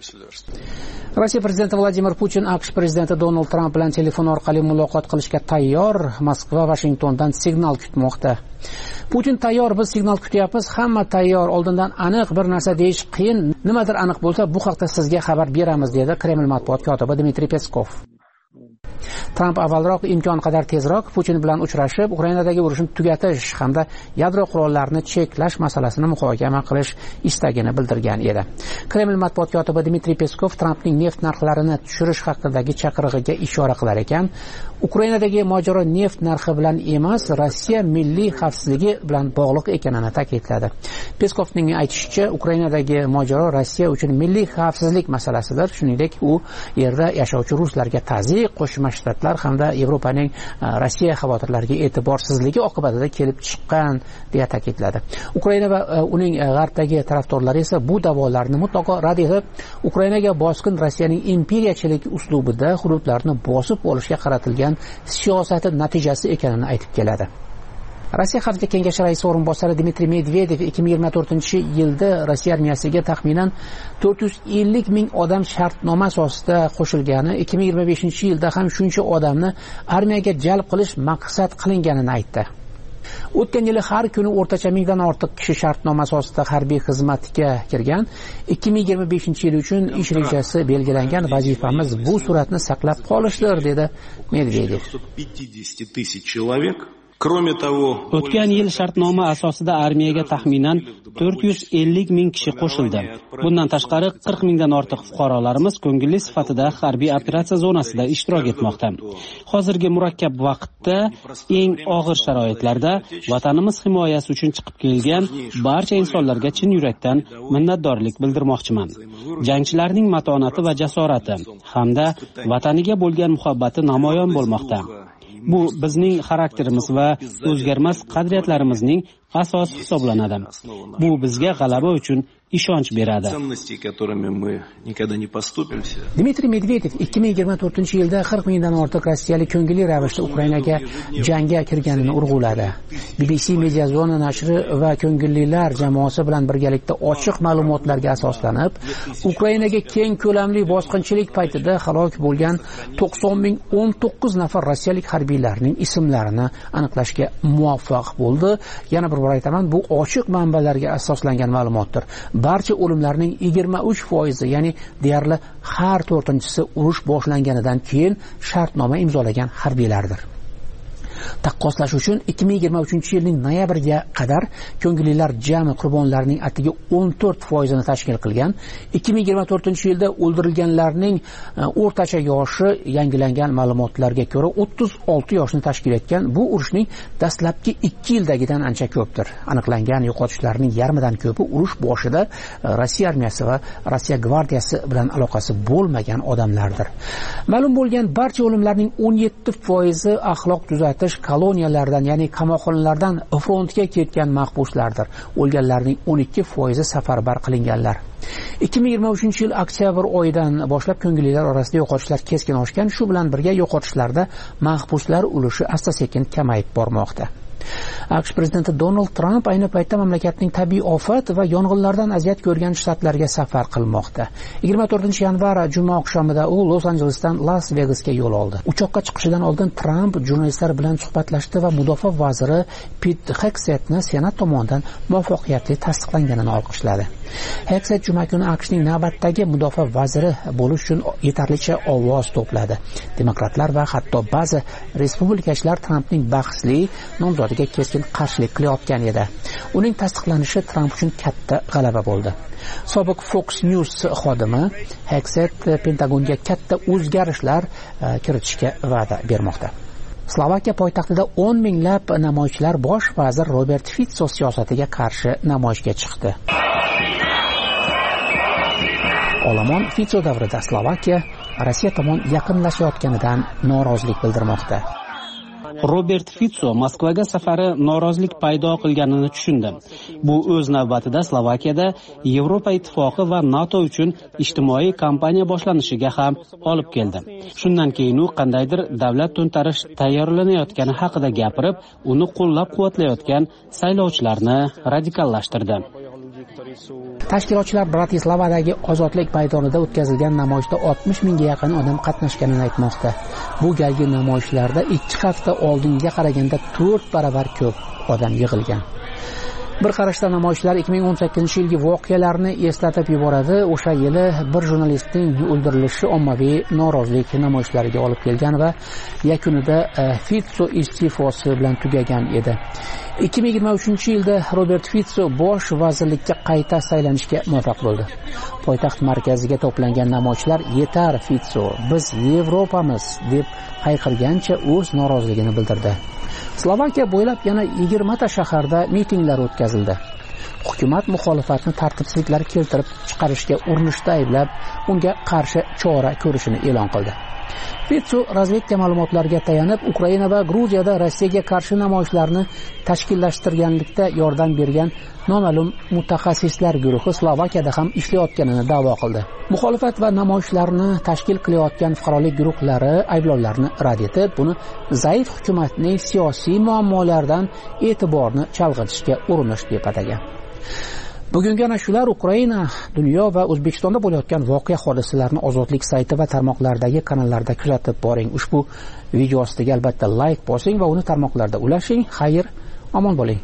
Rossiya prezidenti Vladimir Putin AQSh prezidenti Donald Tramp bilan telefon orqali muloqot qilishga tayyor. Moskva Washingtondan signal kutmoqda. Putin tayyor, biz signal kutyapmiz, hamma tayyor, oldindan aniq bir narsa deyish qiyin, nimadir aniq bo'lsa bu haqda sizga xabar beramiz, dedi Kreml matbuot kotibi Dmitriy Peskov. Tramp avvalroq imkon qadar tezroq Putin bilan uchrashib, Ukrainadagi urushni tugatish hamda yadro qurollarini cheklash masalasini muhokama qilish istagini bildirgan edi. Kreml matbuot kotibi Dmitriy Peskov Trampning neft narxlarini tushirish haqidagi chaqirig'iga ishora qilar ekan, Ukrainadagi mojaro neft narxi bilan emas, Rossiya milliy xavfsizligi bilan bog'liq ekanini ta'kidladi. Peskovning aytishicha, Ukrainadagi mojaro Rossiya uchun milliy xavfsizlik masalasidir. Shuningdek, u yerda yashovchi ruslarga tazyiq, Qo'shma Shtatlar hamda Yevropaning Rossiya xavotirlariga e'tiborsizligi oqibatida kelib chiqqan deya ta'kidladi. Ukraina va uning g'arbdagi tarafdorlari esa bu da'volarni mutlaqo rad etib, Ukrainaga bosqin Rossiyaning imperiyachilik uslubida hududlarni bosib olishga qaratilgan siyosati natijasi ekanini aytib keladi. Rossiya Xavfsizlik kengashi raisi o'rinbosari Dmitriy Medvedev ikki ming yigirma to'rtinchi yilda Rossiya armiyasiga taxminan to'rt yuz ellik ming odam shartnoma asosida qo'shilgani, ikki ming yigirma beshinchi yilda ham shuncha odamni armiyaga jalb qilish maqsad qilinganini aytdi. O'tgan yili har kuni o'rtacha mingdan ortiq kishi shartnoma asosida harbiy xizmatga kirgan. ikki ming yigirma beshinchi yil uchun ish rejasi belgilangan, vazifamiz bu suratni saqlab qolishdir, dedi Medvedev. O'tgan yil shartnoma asosida armiyaga taxminan to'rt yuz ellik ming kishi qo'shildi. Bundan tashqari qirq mingdan ortiq fuqarolarimiz ko'ngilli sifatida harbiy operatsiya zonasida ishtirok etmoqda. Hozirgi murakkab vaqtda, eng og'ir sharoitlarda vatanimiz himoyasi uchun chiqib kelgan barcha insonlarga chin yurakdan minnatdorlik bildirmoqchiman. Jangchilarning matonati va jasorati hamda vataniga bo'lgan muhabbati namoyon bo'lmoqda. Bu bizning xarakterimiz va o'zgarmas qadriyatlarimizning asosi hisoblanadi. Bu bizga g'alaba uchun ishonch beradi. Dmitriy Medvedev ikki ming yigirma to'rtinchi yilda qirq mingdan ortiq rossiyalik ko'ngilli ravishda Ukrainaga jangga kirganini urg'uladi. B B C Media Zona nashri va ko'ngillilar jamoasi bilan birgalikda ochiq ma'lumotlarga asoslanib, Ukrainaga keng ko'lamli bosqinchilik paytida halok bo'lgan to'qson ming o'n to'qqiz nafar rossiyalik harbiylarning ismlarini aniqlashga muvaffaq bo'ldi. Yana bir bor aytaman, bu ochiq manbalarga asoslangan ma'lumotdir. Barcha o'limlarning yigirma uch foizi, ya'ni deyarli har to'rtinchisi urush boshlanganidan keyin shartnoma imzolagan harbiylardir. Taqqoslash uchun ikki ming yigirma uchinchi yilning noyabriga qadar ko'ngillilar jami qurbonlarning atigi o'n to'rt foizini tashkil qilgan. ikki ming yigirma to'rtinchi yilda o'ldirilganlarning o'rtacha yoshi yangilangan ma'lumotlarga ko'ra o'ttiz olti yoshni tashkil etgan. Bu urushning dastlabki ikki yildagidan ancha ko'pdir. Aniqlangan yo'qotishlarning yarmidan ko'pi urush boshida Rossiya armiyasi va Rossiya gvardiyasi bilan aloqasi bo'lmagan odamlardir. Ma'lum bo'lgan barcha o'limlarning o'n yetti foizi axloq tuzatish koloniyalardan, ya'ni qamoqxonalardan frontga ketgan mahbuslardir. O'lganlarning o'n ikki foizi safarbar qilinganlar. ikki ming yigirma uchinchi yil oktyabr oyidan boshlab ko'ngillilar orasida yo'qotishlar keskin oshgan. Shu bilan birga yo'qotishlarda mahbuslar ulushi asta-sekin kamayib bormoqda. AQSh prezidenti Donald Tramp ayni paytda mamlakatning tabiiy ofat va yong'inlardan aziyat ko'rgan shtatlarga safar qilmoqda. yigirma to'rtinchi yanvar juma oqshomida u Los Anjelesdan Las Vegasga yo'l oldi. Uchoqqa chiqishidan oldin Tramp jurnalistlar bilan suhbatlashdi va mudofaa vaziri Pit Heksetni Senat tomonidan muvaffaqiyatli tasdiqlanganini olqishladi. Hekset juma kuni AQShning navbatdagi mudofaa vaziri bo'lish uchun yetarlicha ovoz to'pladi. Demokratlar va hatto ba'zi respublikachilar Trampning bahsli nomzodiga keskin qarshilik qilayotgan edi. Uning tasdiqlanishi Tramp uchun katta g'alaba bo'ldi. Sobiq Fox News xodimi Hekset Pentagonga katta o'zgarishlar kiritishga va'da bermoqda. Slovakiya poytaxtida o'n minglab namoyishchilar bosh vazir Robert Fico siyosatiga qarshi namoyishga chiqdi. Olomon Fico davrida Slovakiya Rossiya tomon yaqinlashayotganidan norozilik bildirmoqda. Robert Fico Moskvaga safari norozilik paydo qilganini tushundi. Bu o'z navbatida Slovakiyada Yevropa ittifoqi va NATO uchun ijtimoiy kampaniya boshlanishiga ham olib keldi. Shundan keyin u qandaydir davlat to'ntarish tayyorlanayotgani haqida gapirib, uni qo'llab-quvvatlayotgan saylovchilarni radikallashtirdi. Tashkilotchilar Bratislavadagi Ozodlik maydonida o'tkazilgan namoyishda oltmish mingga yaqin odam qatnashganini aytmoqda. Bu galgi namoyishlarda ikki hafta oldingiga qaraganda to'rt baravar ko'p odam yig'ilgan. Bir qarashda namoyishlar ikki ming o'n sakkizinchi yilgi voqealarni eslatib yuboradi. O'sha yili bir jurnalistning o'ldirilishi ommaviy norozilik namoyishlariga olib kelgan va yakunida Fitso iste'fosi bilan tugagan edi. ikki ming yigirma uchinchi yilda Robert Fitso bosh vazirlikka qayta saylanishga muvaffaq bo'ldi. Poytaxt markaziga to'plangan namoyishlar "Yetar Fitso, biz Yevropamiz" deb hayqirgancha o'z noroziligini bildirdi. Slovakiya bo'ylab yana yigirma ta shaharda mitinglar o'tkazildi. Hukumat muxolifatni tartibsizliklar keltirib chiqarishga urinishda ayblab, unga qarshi chora ko'rishini e'lon qildi. Fitso razvedka ma'lumotlariga tayanib, Ukraina va Gruziyada Rossiyaga qarshi namoyishlarni tashkillashtirganlikda yordam bergan noma'lum mutaxassislar guruhi Slovakiyada ham ishlayotganini da'vo qildi. Muxolifat va namoyishlarni tashkil qilayotgan fuqarolik guruhlari ayblovlarni rad etib, buni zaif hukumatning siyosiy muammolaridan e'tiborni chalg'itishga urinish deb atagan. Bugungi ana shular Ukraina, dunyo va O'zbekistonda bo'layotgan voqea hodisalarni Ozodlik sayti va tarmoqlardagi kanallarda kuzatib boring. Ushbu video ostiga albatta like bosing va uni tarmoqlarda ulashing. Xayr, omon bo'ling.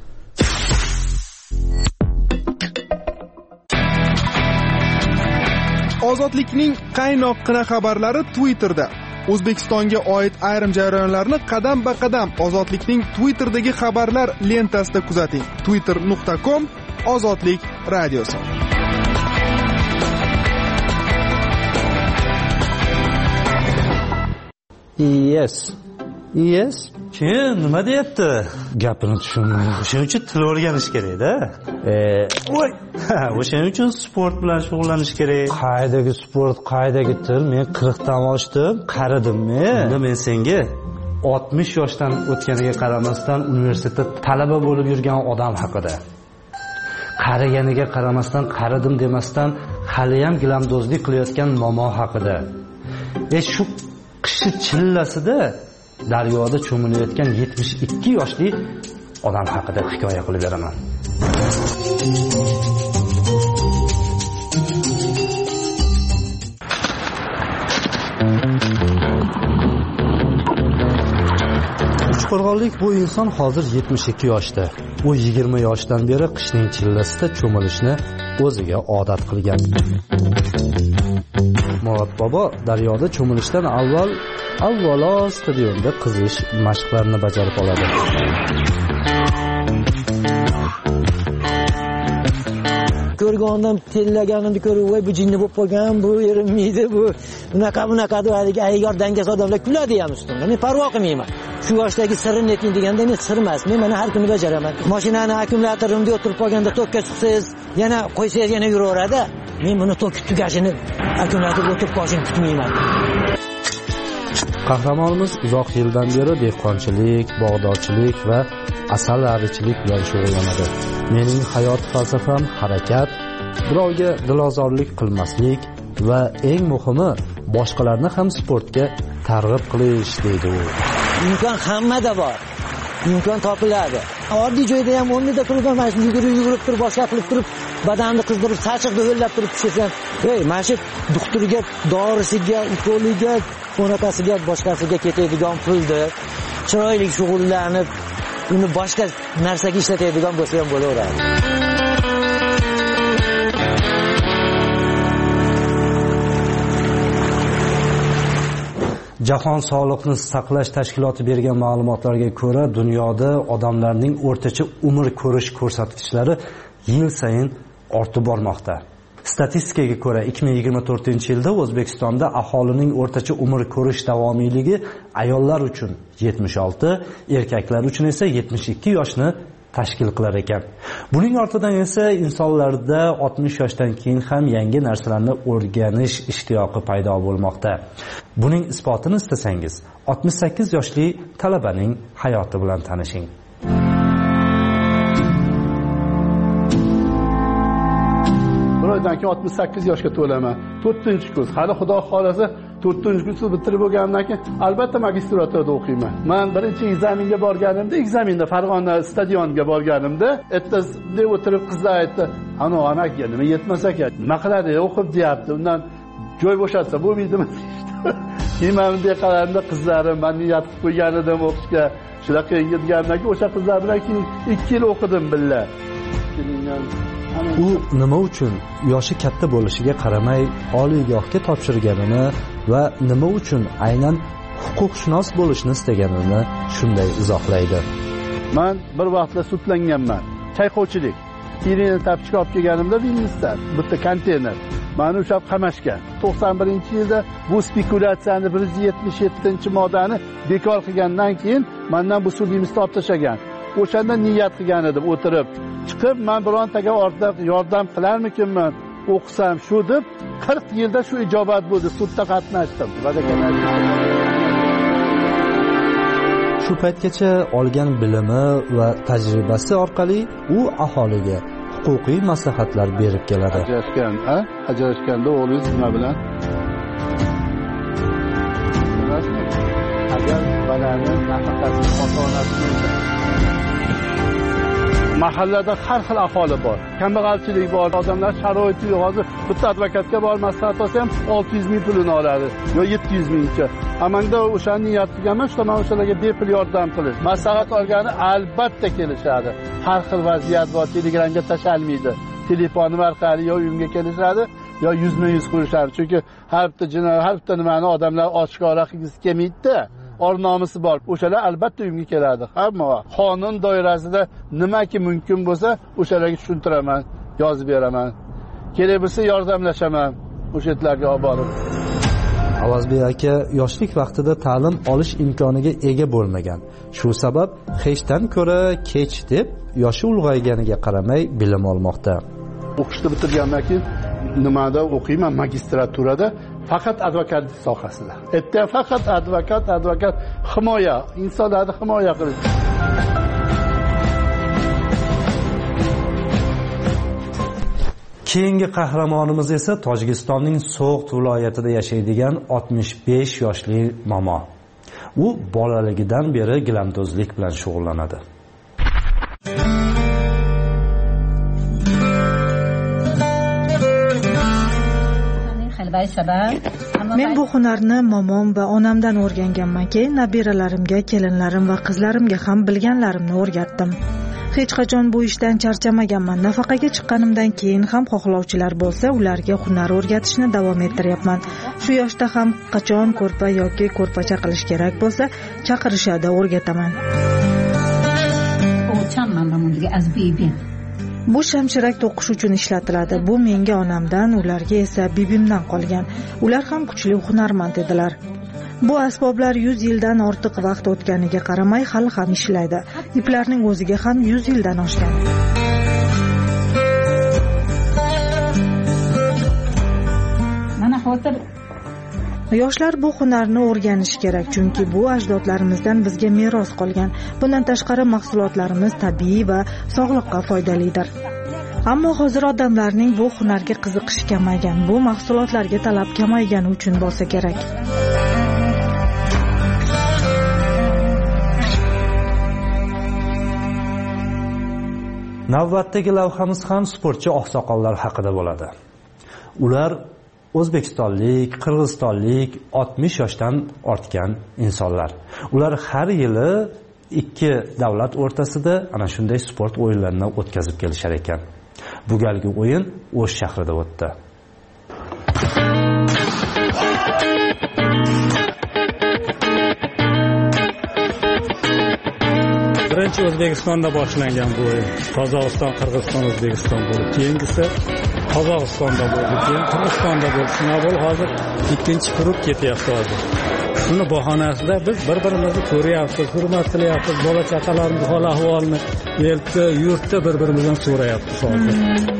Ozodlikning qaynoqqina xabarlari Twitterda. O'zbekistonga oid ayrim jarayonlarni qadam-ba-qadam Ozodlikning Twitterdagi xabarlar lentasida kuzating. twitter nuqta com Ozodlik radiosi. Yes. Yes. Kim nima deyapti? Gapini tushunmayman. O'shaning uchun til o'rganish kerak-da. E, voy. O'shaning uchun sport bilan shug'ullanish kerak. Qaydagi sport, qaydagi til? Men qirqdan oshdim, qaridim men. Unda men senga oltmish yoshdan o'tganiga qaramasdan universitetda talaba bo'lib yurgan odam haqida, qariganiga qaramasdan, qaridim demasdan hali ham gilamdozlik qilayotgan momo haqida, e shu qishi chillasida daryoda cho'milayotgan yetmish ikki yoshli odam haqida hikoya qilib beraman. Uchqo'rg'onlik bu inson hozir yetmish ikki yoshda. U yigirma yoshdan beri qishning chillasida cho'milishni o'ziga odat qilgan. Murod bobo daryoda cho'milishdan avval avvalo stadionda qizish mashqlarini bajarib oladi. Ko'rgandim, tellaganimni ko'rib, voy bu jinni bo'lib qolgan, bu erinmaydi, bu unaqa bunaqa deb ayyor dangas odamlar kuladi ham ustimda. Men parvo qilmayman. Shu yoshdagi sirni ayting deganda men sir emas. Men mana har kuni bajaraman. Mashinani akkumulyatorida o'tirib qolganda tokka chiqsangiz, yana qo'ysangiz yana yuraveradi. Men buni tok tugashini akkumulyatorga o'tirib qolishini kutmayman. Qahramonimiz uzoq yildan beri dehqonchilik, bog'dorchilik va asalarichilik bilan shug'ullanadi. Mening hayot falsafam harakat, birovga dilozorlik qilmaslik va eng muhimi boshqalarni ham sportga targ'ib qilish deydi u. Imkon hammada bor. Imkon topiladi. Oddiy joyda ham o'rnida turib, mana shu yugurib yugurib turib, boshqa qilib turib, badanni qizdirib, sachiqda ho'llab turib tushsam, ey, mana shu doktorga, dorisiga, ukoliga, onakasiga, boshqasiga ketadigan pulni chiroyli shug'ullanib, uni boshqa narsaga ishlatadigan bo'lsa ham bo'laveradi. Jahon sog'liqni saqlash tashkiloti bergan ma'lumotlarga ko'ra, dunyoda odamlarning o'rtacha umr ko'rish ko'rsatkichlari yil sayin ortib bormoqda. Statistikaga ko'ra, ikki ming yigirma to'rtinchi yilda O'zbekistonda aholining o'rtacha umr ko'rish davomiyligi ayollar uchun yetmish olti, erkaklar uchun esa yetmish ikki yoshni tashkil qilar ekan. Buning ortidan esa insonlarda oltmish yoshdan keyin ham yangi narsalarni o'rganish ishtiyoqi paydo bo'lmoqda. Buning isbotini istasangiz, oltmish sakkiz yoshli talabaning hayoti bilan tanishing. Bir oydan keyin oltmish sakkiz yoshga to'laman. to'rtinchi kurs. Hali Xudo xolasa to'rtinchi kursni bitirib bo'lgandan keyin albatta magistraturada o'qiyman. Men birinchi ekzaminga borganimda, ekzaminda Farg'ona stadioniga borganimda, ertasiga o'tirib qizlar aytdi, "Ana amakiga nima yetmas ekan, nima qiladi, o'qib deyapti, undan joy bo'shatsa bo'lmaydimi?" Keyin men bunday qaramda qizlarim, men niyat qilib qo'ygan edim o'qishga. Shunaqa yetgandan keyin o'sha qizlar bilan keyin ikki yil o'qidim billa. U nima uchun yoshi katta bo'lishiga qaramay oliygohga topshirganini va nima uchun aynan huquqshunos bo'lishni istaganini shunday izohlaydi. Men bir vaqtda sudlanganman. Chayqovchilik. Keyin tapchika olib kelganimda Vilniusdan bitta konteyner. Meni ushlab qamashgan. to'qson birinchi yilda bu spekulyatsiyani bir yuz yetmish yettinchi moddani bekor qilgandan keyin mendan bu sudimizni olib tashlagan. O'shanda niyat qilgan edim o'tirib. Chiqib men birontaga ortda yordam qilarmikinman, o'qisam shu deb qirq yilda shu ijobat bo'ldi, sudda qatnashdim. Shu paytgacha olgan bilimi va tajribasi orqali u aholiga huquqiy maslahatlar berib keladi. Ajrashgan, ha? Ajrashganda o'g'lingiz nima bilan? Agar bolaning nafaqasi ota-onasi mahallada har xil aholi bor. Kambag'alchilik bor, odamlar sharoiti yo'q. Hozir bitta advokatga bor, maslahat olsa ham olti yuz ming pulini oladi, yo yetti yuz mingcha. Amanda o'sha niyat qilganman, shu mana o'shalarga bepul yordam qilish. Maslahat olgani albatta kelishadi. Har xil vaziyat bor, Telegramga tashalmaydi. Telefonim orqali yo uyimga kelishadi, yo yuzma-yuz ko'rishadi. Chunki har bitta jinoyat, har bitta nimani odamlar oshkora qilgisi kelmaydi. Or nomusi bor. O'shalar albatta uyimga keladi. Hamma qonun doirasida nimaki mumkin bo'lsa, o'shalarga tushuntiraman, yozib beraman. Kerak bo'lsa yordamlashaman o'shalarga olib borib. Avazbek aka yoshlik vaqtida ta'lim olish imkoniga ega bo'lmagan. Shu sabab hechdan ko'ra kech deb yoshi ulg'ayganiga qaramay bilim olmoqda. O'qishni bitirgandan keyin nimada o'qiyman? Magistraturada, faqat advokatlik sohasida. Erta faqat advokat, advokat himoya, insonlarni himoya qilish. Keyingi qahramonimiz esa Tojikistonning So'g'd viloyatida yashaydigan oltmish besh yoshli momo. U bolaligidan beri gilamdozlik bilan shug'ullanadi. Men bu hunarni momom va onamdan o'rganganman. Keyin nabiralarimga, kelinlarim va qizlarimga ham bilganlarimni o'rgatdim. Hech qachon bu ishdan charchamaganman. Nafaqaga chiqqanimdan keyin ham xohlovchilar bo'lsa, ularga hunar o'rgatishni davom ettiryapman. Shu yoshda ham qachon ko'rpa yoki ko'rpacha qilish kerak bo'lsa, chaqirishadi, o'rgataman. Bu shamchirak to'qish uchun ishlatiladi. Bu menga onamdan, ularga esa bibimdan qolgan. Ular ham kuchli hunarmand edilar. Bu asboblar yuz yildan ortiq vaqt o'tganiga qaramay hali ham ishlaydi. Iplarning o'ziga ham yuz yildan oshgan. Mana hozir yoshlar bu hunarni o'rganishi kerak, chunki bu ajdodlarimizdan bizga meros qolgan. Bundan tashqari mahsulotlarimiz tabiiy va sog'liqqa foydalidir. Ammo hozir odamlarning bu hunarga qiziqishi kamaygan. Bu mahsulotlarga talab kamaygani uchun bo'lsa kerak. Navbatdagi lavhamiz ham sportchi oqsoqollar haqida bo'ladi. Ular O'zbekistonlik, Qirg'izistonlik oltmish yoshdan ortgan insonlar. Ular har yili ikki davlat o'rtasida ana shunday sport o'yinlarini o'tkazib kelishar ekan. Bu galgi o'yin O'sh shahrida o'tdi. Birinchi O'zbekistonda boshlangan bu o'yin. Qozog'iston, Qirg'iziston, O'zbekiston bo'ldi. Keyingisi Qozog'istonda bo'ldi, keyin Qirg'izistonda bo'ldi. Shunday hozir ikkinchi guruh ketyapti hozir. Shuni bahonasida biz bir-birimizni ko'ryapmiz, hurmat qilyapmiz, bola chaqalarimiz hol ahvolini, elda, yurtda bir-birimizdan so'rayapmiz hozir.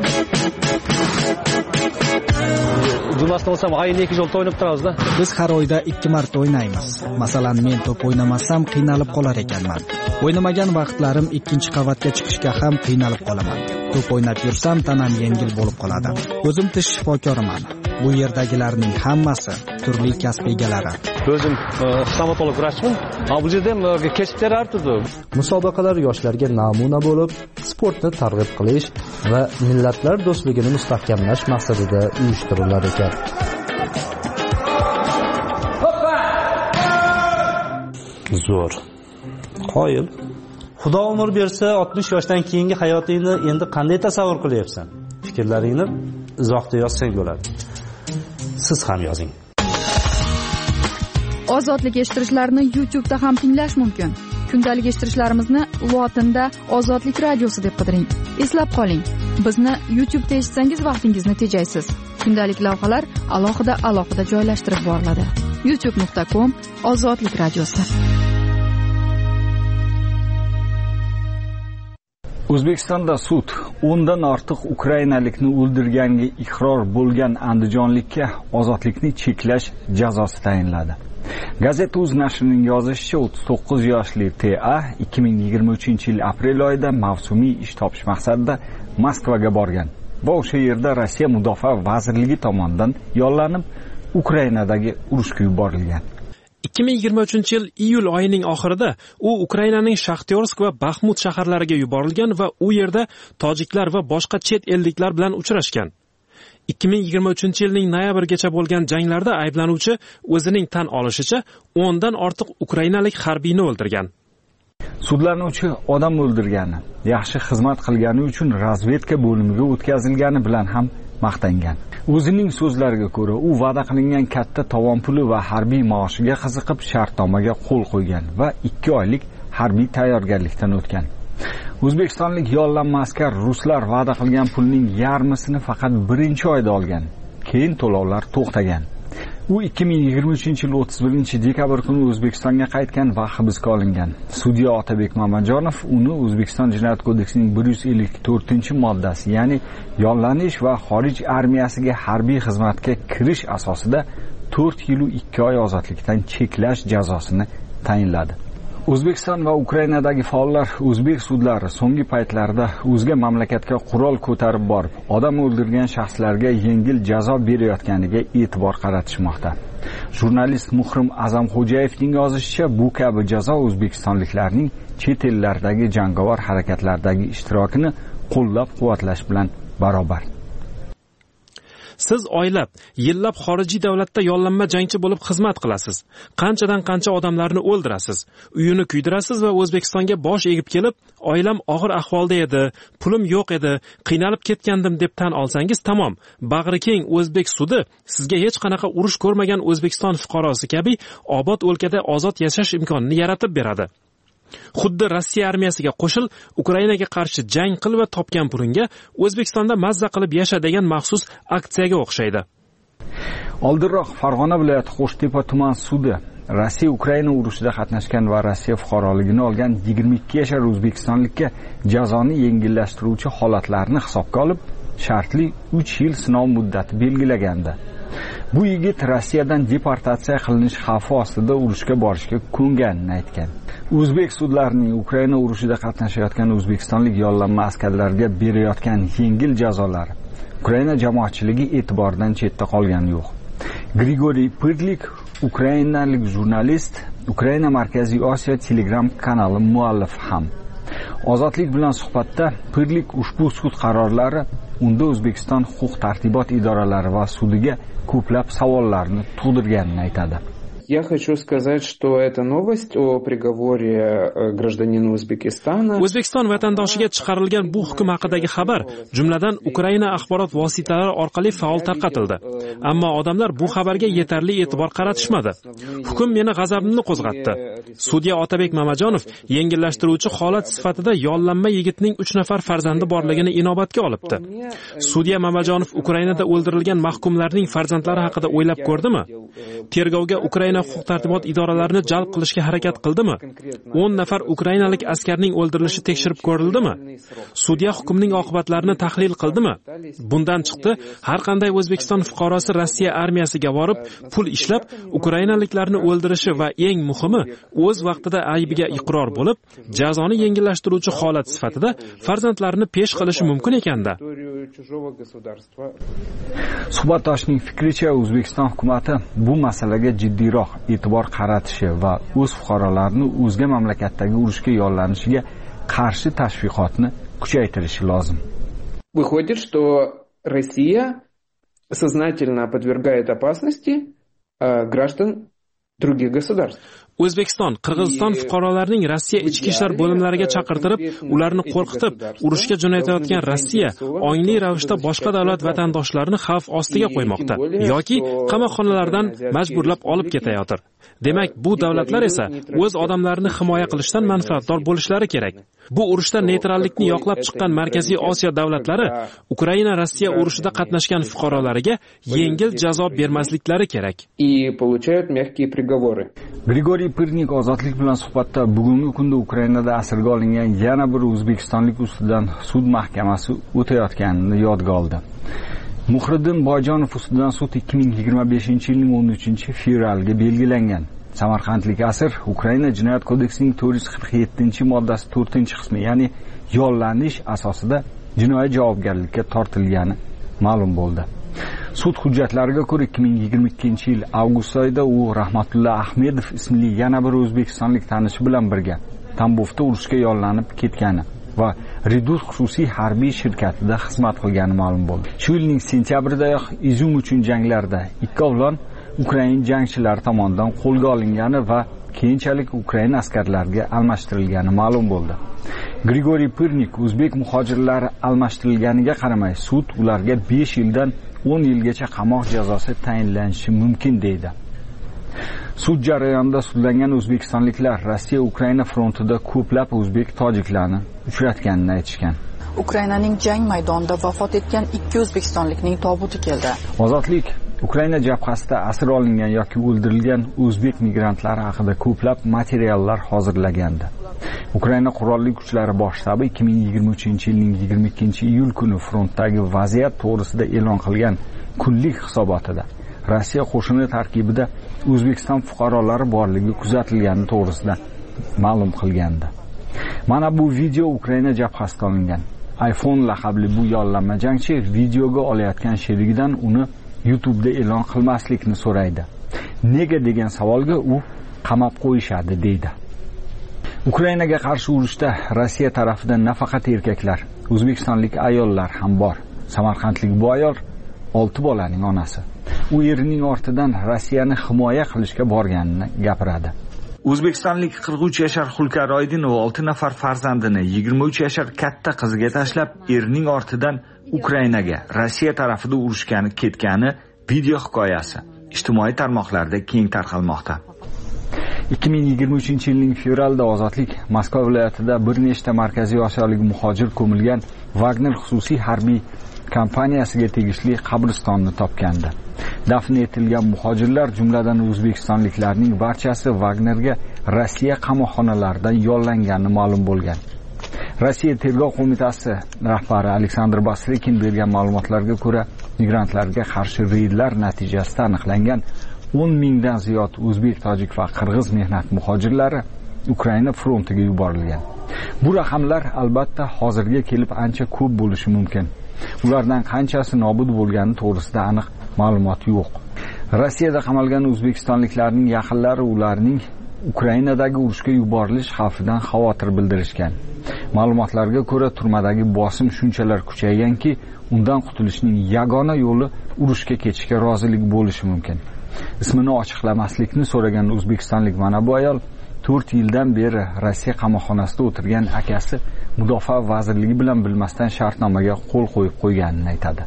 Jumlasini olsam, oyda ikki jo'lta o'ynab turamiz-da. Biz har oyda ikki marta o'ynaymiz. Masalan, men to'p o'ynamasam qiynalib qolar ekanman. O'ynamagan vaqtlarim ikkinchi qavatga chiqishga ham qiynalib qolaman. To'p o'ynab yursam, tanam yengil bo'lib qoladi. O'zim tish shifokoriman. Bu yerdagilarning hammasi turli kasb egalari. O'zim stomatolog vrachman. Bu yerda ham kasblar har turli. Musobaqalar yoshlarga namuna bo'lib, sportni targ'ib qilish va millatlar do'stligini mustahkamlash maqsadida uyushtiriladi ekan. Zo'r. Qoyil. Xudo umr bersa, oltmish yoshdan keyingi hayotingni endi qanday tasavvur qilyapsan? Fikrlaringni izohda yozsang bo'ladi. Siz ham yozing. Ozodlik eshittirishlarni YouTube'da ham tinglash mumkin. Kundalik eshittirishlarimizni lotinda Ozodlik radiosi deb qidiring. Eslab qoling, bizni YouTube'da eshitsangiz vaqtingizni tejaysiz. Kundalik lavhalar alohida alohida joylashtirib boriladi. youtube nuqta com Ozodlik radiosi. O'zbekistonda sud o'ndan ortiq ukrainalikni o'ldirganga iqror bo'lgan andijonlikka ozodlikni cheklash jazosi tayinladi. Gazeta.uz nashrining yozishicha, o'ttiz to'qqiz yoshli T A ikki ming yigirma uchinchi yil aprel oyida mavsumiy ish topish maqsadida Moskvaga borgan va o'sha yerda Rossiya Mudofaa vazirligi tomonidan yollanib Ukrainadagi urushga yuborilgan. ikki ming yigirma uchinchi yil iyul oyining oxirida u Ukrainaning Shaxtyorsk va Baxmut shaharlariga yuborilgan va u yerda tojiklar va boshqa chet elliklar bilan uchrashgan. ikki ming yigirma uchinchi yilning noyabrgacha bo'lgan janglarda ayblanuvchi o'zining tan olishicha o'ndan ortiq ukrainalik harbiyni o'ldirgan. Sudlanuvchi odam o'ldirgani, yaxshi xizmat qilgani uchun razvedka bo'limiga o'tkazilgani bilan ham maqtangan. O'zining so'zlariga ko'ra, u va'da qilingan katta tovon puli va harbiy maoshiga qiziqib shartnomaga qo'l qo'ygan va ikki oylik harbiy tayyorgarlikdan o'tgan. O'zbekistonlik yollanma askar ruslar va'da qilgan pulning yarmisini faqat birinchi oyda olgan. Keyin to'lovlar to'xtagan. U ikki ming yigirma uchinchi yil o'ttiz birinchi dekabr kuni O'zbekistonga qaytgan va hibsga olingan. Sudya Otabek Mamajonov uni O'zbekiston Jinoyat kodeksining bir yuz ellik to'rtinchi moddasi, ya'ni yollanish va xorij armiyasiga harbiy xizmatga kirish asosida to'rt yil va ikki oy ozodlikdan cheklash jazosini tayinladi. O'zbekiston va Ukrainadagi faollar o'zbek sudlari so'nggi paytlarda o'zga mamlakatga qurol ko'tarib borib, odam o'ldirgan shaxslarga yengil jazo berayotganiga e'tibor qaratishmoqda. Jurnalist Muhrim Azamxo'jayevning yozishicha, bu kabi jazo o'zbekistonliklarning chet ellardagi jangovar harakatlardagi ishtirokini qo'llab-quvvatlash bilan barobar. Siz oylab, yillab xorijiy davlatda yollanma jangchi bo'lib xizmat qilasiz. Qanchadan qancha odamlarni o'ldirasiz, uyini kuydirasiz va O'zbekistonga bosh egib kelib, oilam og'ir ahvolda edi, pulim yo'q edi, qiynalib ketgandim deb tan olsangiz tamom. Bag'ri keng o'zbek sudi sizga hech qanaqa urush ko'rmagan O'zbekiston fuqarosi kabi obod o'lkada ozod yashash imkonini yaratib beradi. Xuddi Rossiya armiyasiga qo'shil, Ukrainaga qarshi jang qil va topgan pulingga O'zbekistonda mazza qilib yasha degan maxsus aksiyaga o'xshaydi. Oldinroq Farg'ona viloyati Qo'shtepa tuman sudi Rossiya Ukraina urushida qatnashgan va Rossiya fuqaroligini olgan yigirma ikki yashar o'zbekistonlikka jazoni yengillashtiruvchi holatlarni hisobga olib, shartli uch yil sinov muddati belgilagandi. Bu yigit Rossiyadan deportatsiya qilinish xavfi ostida urushga borishga ko'nganini aytgan. O'zbek sudlarining Ukraina urushida qatnashayotgan o'zbekistonlik yollanma askarlarga berayotgan yengil jazolari Ukraina jamoatchiligi e'tiboridan chetda qolgani yo'q. Grigoriy Pyrlik, ukrainalik jurnalist, Ukraina Markaziy Osiyo Telegram kanali muallifi ham. Ozodlik bilan suhbatda Pyrlik ushbu sud qarorlari unda O'zbekiston huquq-tartibot idoralari va sudiga ko'plab savollarni tug'dirganini aytadi. Я хочу сказать, что эта новость о приговоре гражданина Узбекистана. O'zbekiston vatandoshiga chiqarilgan bu hukm haqidagi xabar, jumladan Ukraina axborot vositalari orqali faol tarqatildi. Ammo odamlar bu xabarga yetarli e'tibor qaratishmadi. Hukm meni g'azabimni qo'zg'atdi. Sudya Otabek Mamajonov yengillashtiruvchi holat sifatida yollanma yigitning uch nafar farzandi borligini inobatga olibdi. Sudya Mamajonov Ukrainada o'ldirilgan mahkumlarning farzandlari haqida o'ylab ko'rdimi? Tergovga Ukraina huquq tartibot idoralarini jalb qilishga harakat qildimi? o'n nafar ukrainalik askarning o'ldirilishi tekshirib ko'rildimi? Sudya hukmining oqibatlarini tahlil qildimi? Bundan chiqdi, har qanday O'zbekiston fuqarosi Rossiya armiyasiga borib, pul ishlab, ukrainaliklarni o'ldirishi va eng muhimi, o'z vaqtida aybiga iqror bo'lib, jazoni yengillashtiruvchi holat sifatida farzandlarini pesh qilishi mumkin ekanda. Suhbatdoshning fikricha, O'zbekiston hukumatı bu masalaga jiddiyroq e'tibor qaratishi va o'z fuqarolarini o'zga mamlakatdagi urushga yollanishiga qarshi tashviqotni kuchaytirishi lozim. Выходит, что Россия сознательно подвергает опасности граждан других государств. O'zbekiston, Qirg'iziston fuqarolarining Rossiya ichki ishlar bo'limlariga chaqirtirib, ularni qo'rqitib, urushga jo'natayotgan Rossiya ongli ravishda boshqa davlat vatandoshlarini xavf ostiga qo'ymoqda yoki qamoqxonalardan majburlab olib ketayotir. Demak, bu davlatlar esa o'z odamlarini himoya qilishdan manfaatdor bo'lishlari kerak. Bu urushda neytrallikni yoqlab chiqqan Markaziy Osiyo davlatlari Ukraina-Rossiya urushida qatnashgan fuqarolariga yengil jazo bermasliklari kerak. И получают мягкие приговоры. Grigoriy Pirnik Ozodlik bilan suhbatda bugungi kunda Ukrainada asirga olingan yana bir o'zbekistonlik ustidan sud mahkamasi o'tayotganini yodga oldi. Muhriddin Boyjonov ustidan sud ikki ming yigirma beshinchi yilning o'n uchinchi fevraliga belgilangan. Samarqandlik asir Ukraina Jinoyat kodeksining to'rt yuz qirq yettinchi moddasi to'rtinchi qismi, ya'ni yollanish asosida jinoiy javobgarlikka tortilgani ma'lum bo'ldi. Sud hujjatlariga ko'ra ikki ming yigirma ikkinchi yil avgust oyida u Rahmatullo Ahmedov ismli yana bir o'zbekistonlik tanishi bilan birga Tambovda urushga yollanib ketgani va Redut xususiy harbiy shirkatida xizmat qilgani ma'lum bo'ldi. Shu yilning sentyabridayoq Izum uchun janglarda ikkovlon Ukrain jangchilari tomonidan qo'lga olingani va keyinchalik Ukraina askarlariga almashtirilgani ma'lum bo'ldi. Grigoriy Pirnik o'zbek muhojirlari almashtirilganiga qaramay, sud ularga besh yildan o'n yilgacha qamoq jazosi tayinlanishi mumkin deydi. Sud jarayonida sudlangan o'zbekistonliklar Rossiya Ukraina frontida ko'plab o'zbek tojiklarni uchratganini aytishgan. Ukrainaning jang maydonida vafot etgan ikki o'zbekistonlikning tobuti keldi. Ozodlik Ukraina jabhasida asir olingan yoki o'ldirilgan o'zbek migrantlar haqida ko'plab materiallar hozirlagandi. Ukraina qurolli kuchlari bosh shtabi ikki ming yigirma uchinchi yilning yigirma ikkinchi iyul kuni frontdagi vaziyat to'g'risida e'lon qilgan kunlik hisobotida Rossiya qo'shini tarkibida O'zbekiston fuqarolari borligi kuzatilgani to'g'risida ma'lum qilgandi. Mana bu video Ukraina jabhasida olingan. iPhone laqabli bu yollanma jangchi videoga olayotgan sherigidan uni YouTube'da e'lon qilmaslikni so'raydi. Nega degan savolga u qamab qo'yishadi deydi. Ukrainaga qarshi urushda Rossiya tarafidan nafaqat erkaklar, o'zbekistonlik ayollar ham bor. Samarqandlik bu ayol olti bolaning onasi. U erining ortidan Rossiyani himoya qilishga borganini gapiradi. O'zbekistonlik qirq uch yashar Xulkar Oydinov olti nafar farzandini yigirma uch yashar katta qiziga tashlab, erining ortidan Ukrainaga Rossiya tarafida urushgani ketgani video hikoyasi ijtimoiy tarmoqlarda keng tarqalmoqda. ikki ming yigirma uchinchi yilning fevralida Ozodlik Moskva viloyatida bir nechta markaziy osiyolik muhojir ko'milgan Wagner xususiy harbiy kompaniyasiga tegishli qabristonni topgandi. Dafn etilgan muhojirlar, jumladan o'zbekistonliklarning barchasi Wagnerga Rossiya qamoqxonalaridan yollangani ma'lum bo'lgan. Rossiya Tergov qo'mitasi rahbari Aleksandr Basrekin bergan ma'lumotlarga ko'ra, migrantlarga qarshi reydlar natijasida aniqlangan o'n mingdan ziyod o'zbek, tojik va qirg'iz mehnat muhojirlari Ukraina frontiga yuborilgan. Bu raqamlar albatta hozirga kelib ancha ko'p bo'lishi mumkin. Ulardan qanchasi nobud bo'lgani to'g'risida aniq ma'lumot yo'q. Rossiyada qamalgan o'zbekistonliklarning yaqinlari ularning Ukrainadagi urushga yuborilish xavfidan xavotir bildirishgan. Ma'lumotlarga ko'ra, turmadagi bosim shunchalar kuchayganki, undan qutulishning yagona yo'li urushga ketishga rozilik bo'lishi mumkin. Ismini ochiqlamaslikni so'ragan o'zbekistonlik mana bu ayol to'rt yildan beri Rossiya qamoqxonasida o'tirgan akasi Mudofaa vazirligi bilan bilmasdan shartnomaga qo'l qo'yib qo'yganini aytadi.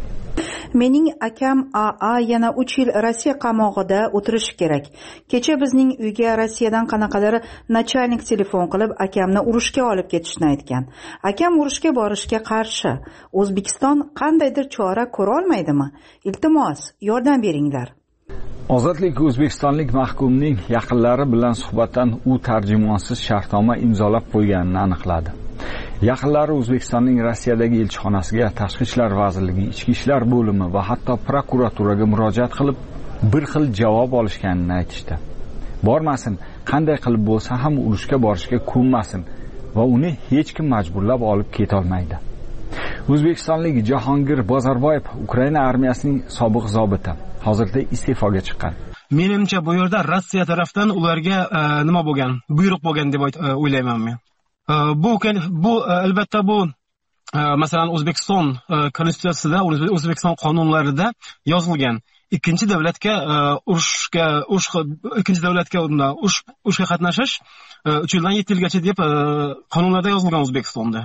Mening akam A A yana uch yil Rossiya qamog'ida o'tirishi kerak. Kecha bizning uyga Rossiyadan qanaqadir nachalnik telefon qilib, akamni urushga olib ketishni aytgan. Akam urushga borishga qarshi. O'zbekiston qandaydir chora ko'ra olmaydimi? Iltimos, yordam beringlar. Ozodlik o'zbekistonlik mahkumning yaqinlari bilan suhbatdan u tarjimonsiz shartnoma imzolab qo'yganini aniqladi. Yaqinlari O'zbekistonning Rossiyadagi elchixonasiga, Tashqi ishlar vazirligi, Ichki ishlar bo'limi va hatto prokuraturaga murojaat qilib, bir xil javob olishganini aytishdi. Bormasin, qanday qilib bo'lsa ham urushga borishga ko'nmasin va uni hech kim majburlab olib keta olmaydi. O'zbekistonlik Jahongir Bozorboyev Ukraina armiyasining sobiq zobiti, hozirda iste'foga chiqqan. Menimcha bu yerda Rossiya tarafdan ularga nima bo'lgan, buyruq bo'lgan deb o'ylayman men. Bu bu albatta bu masalan O'zbekiston konstitutsiyasida, O'zbekiston qonunlarida yozilgan. Ikkinchi davlatga urushga urush ikkinchi davlatga urush urushga qatnashish uch yildan yetti yilgacha deb qonunlarda yozilgan O'zbekistonda.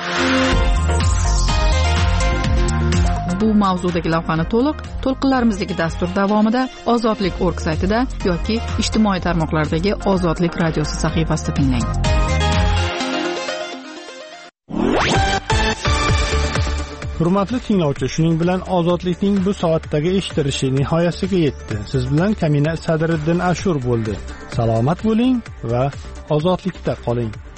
Bu mavzudagi lavhani to'liq to'lqinlarimizdagi dastur davomida Ozodlik nokta org saytida yoki ijtimoiy tarmoqlardagi Ozodlik radiosi sahifasida tinglang. Hurmatli tinglovchi, shuning bilan Ozodlikning bu soatdagi eshitilishi nihoyasiga yetdi. Siz bilan Kamina Sadriddin Ashur bo'ldi. Salomat bo'ling va ozodlikda qoling.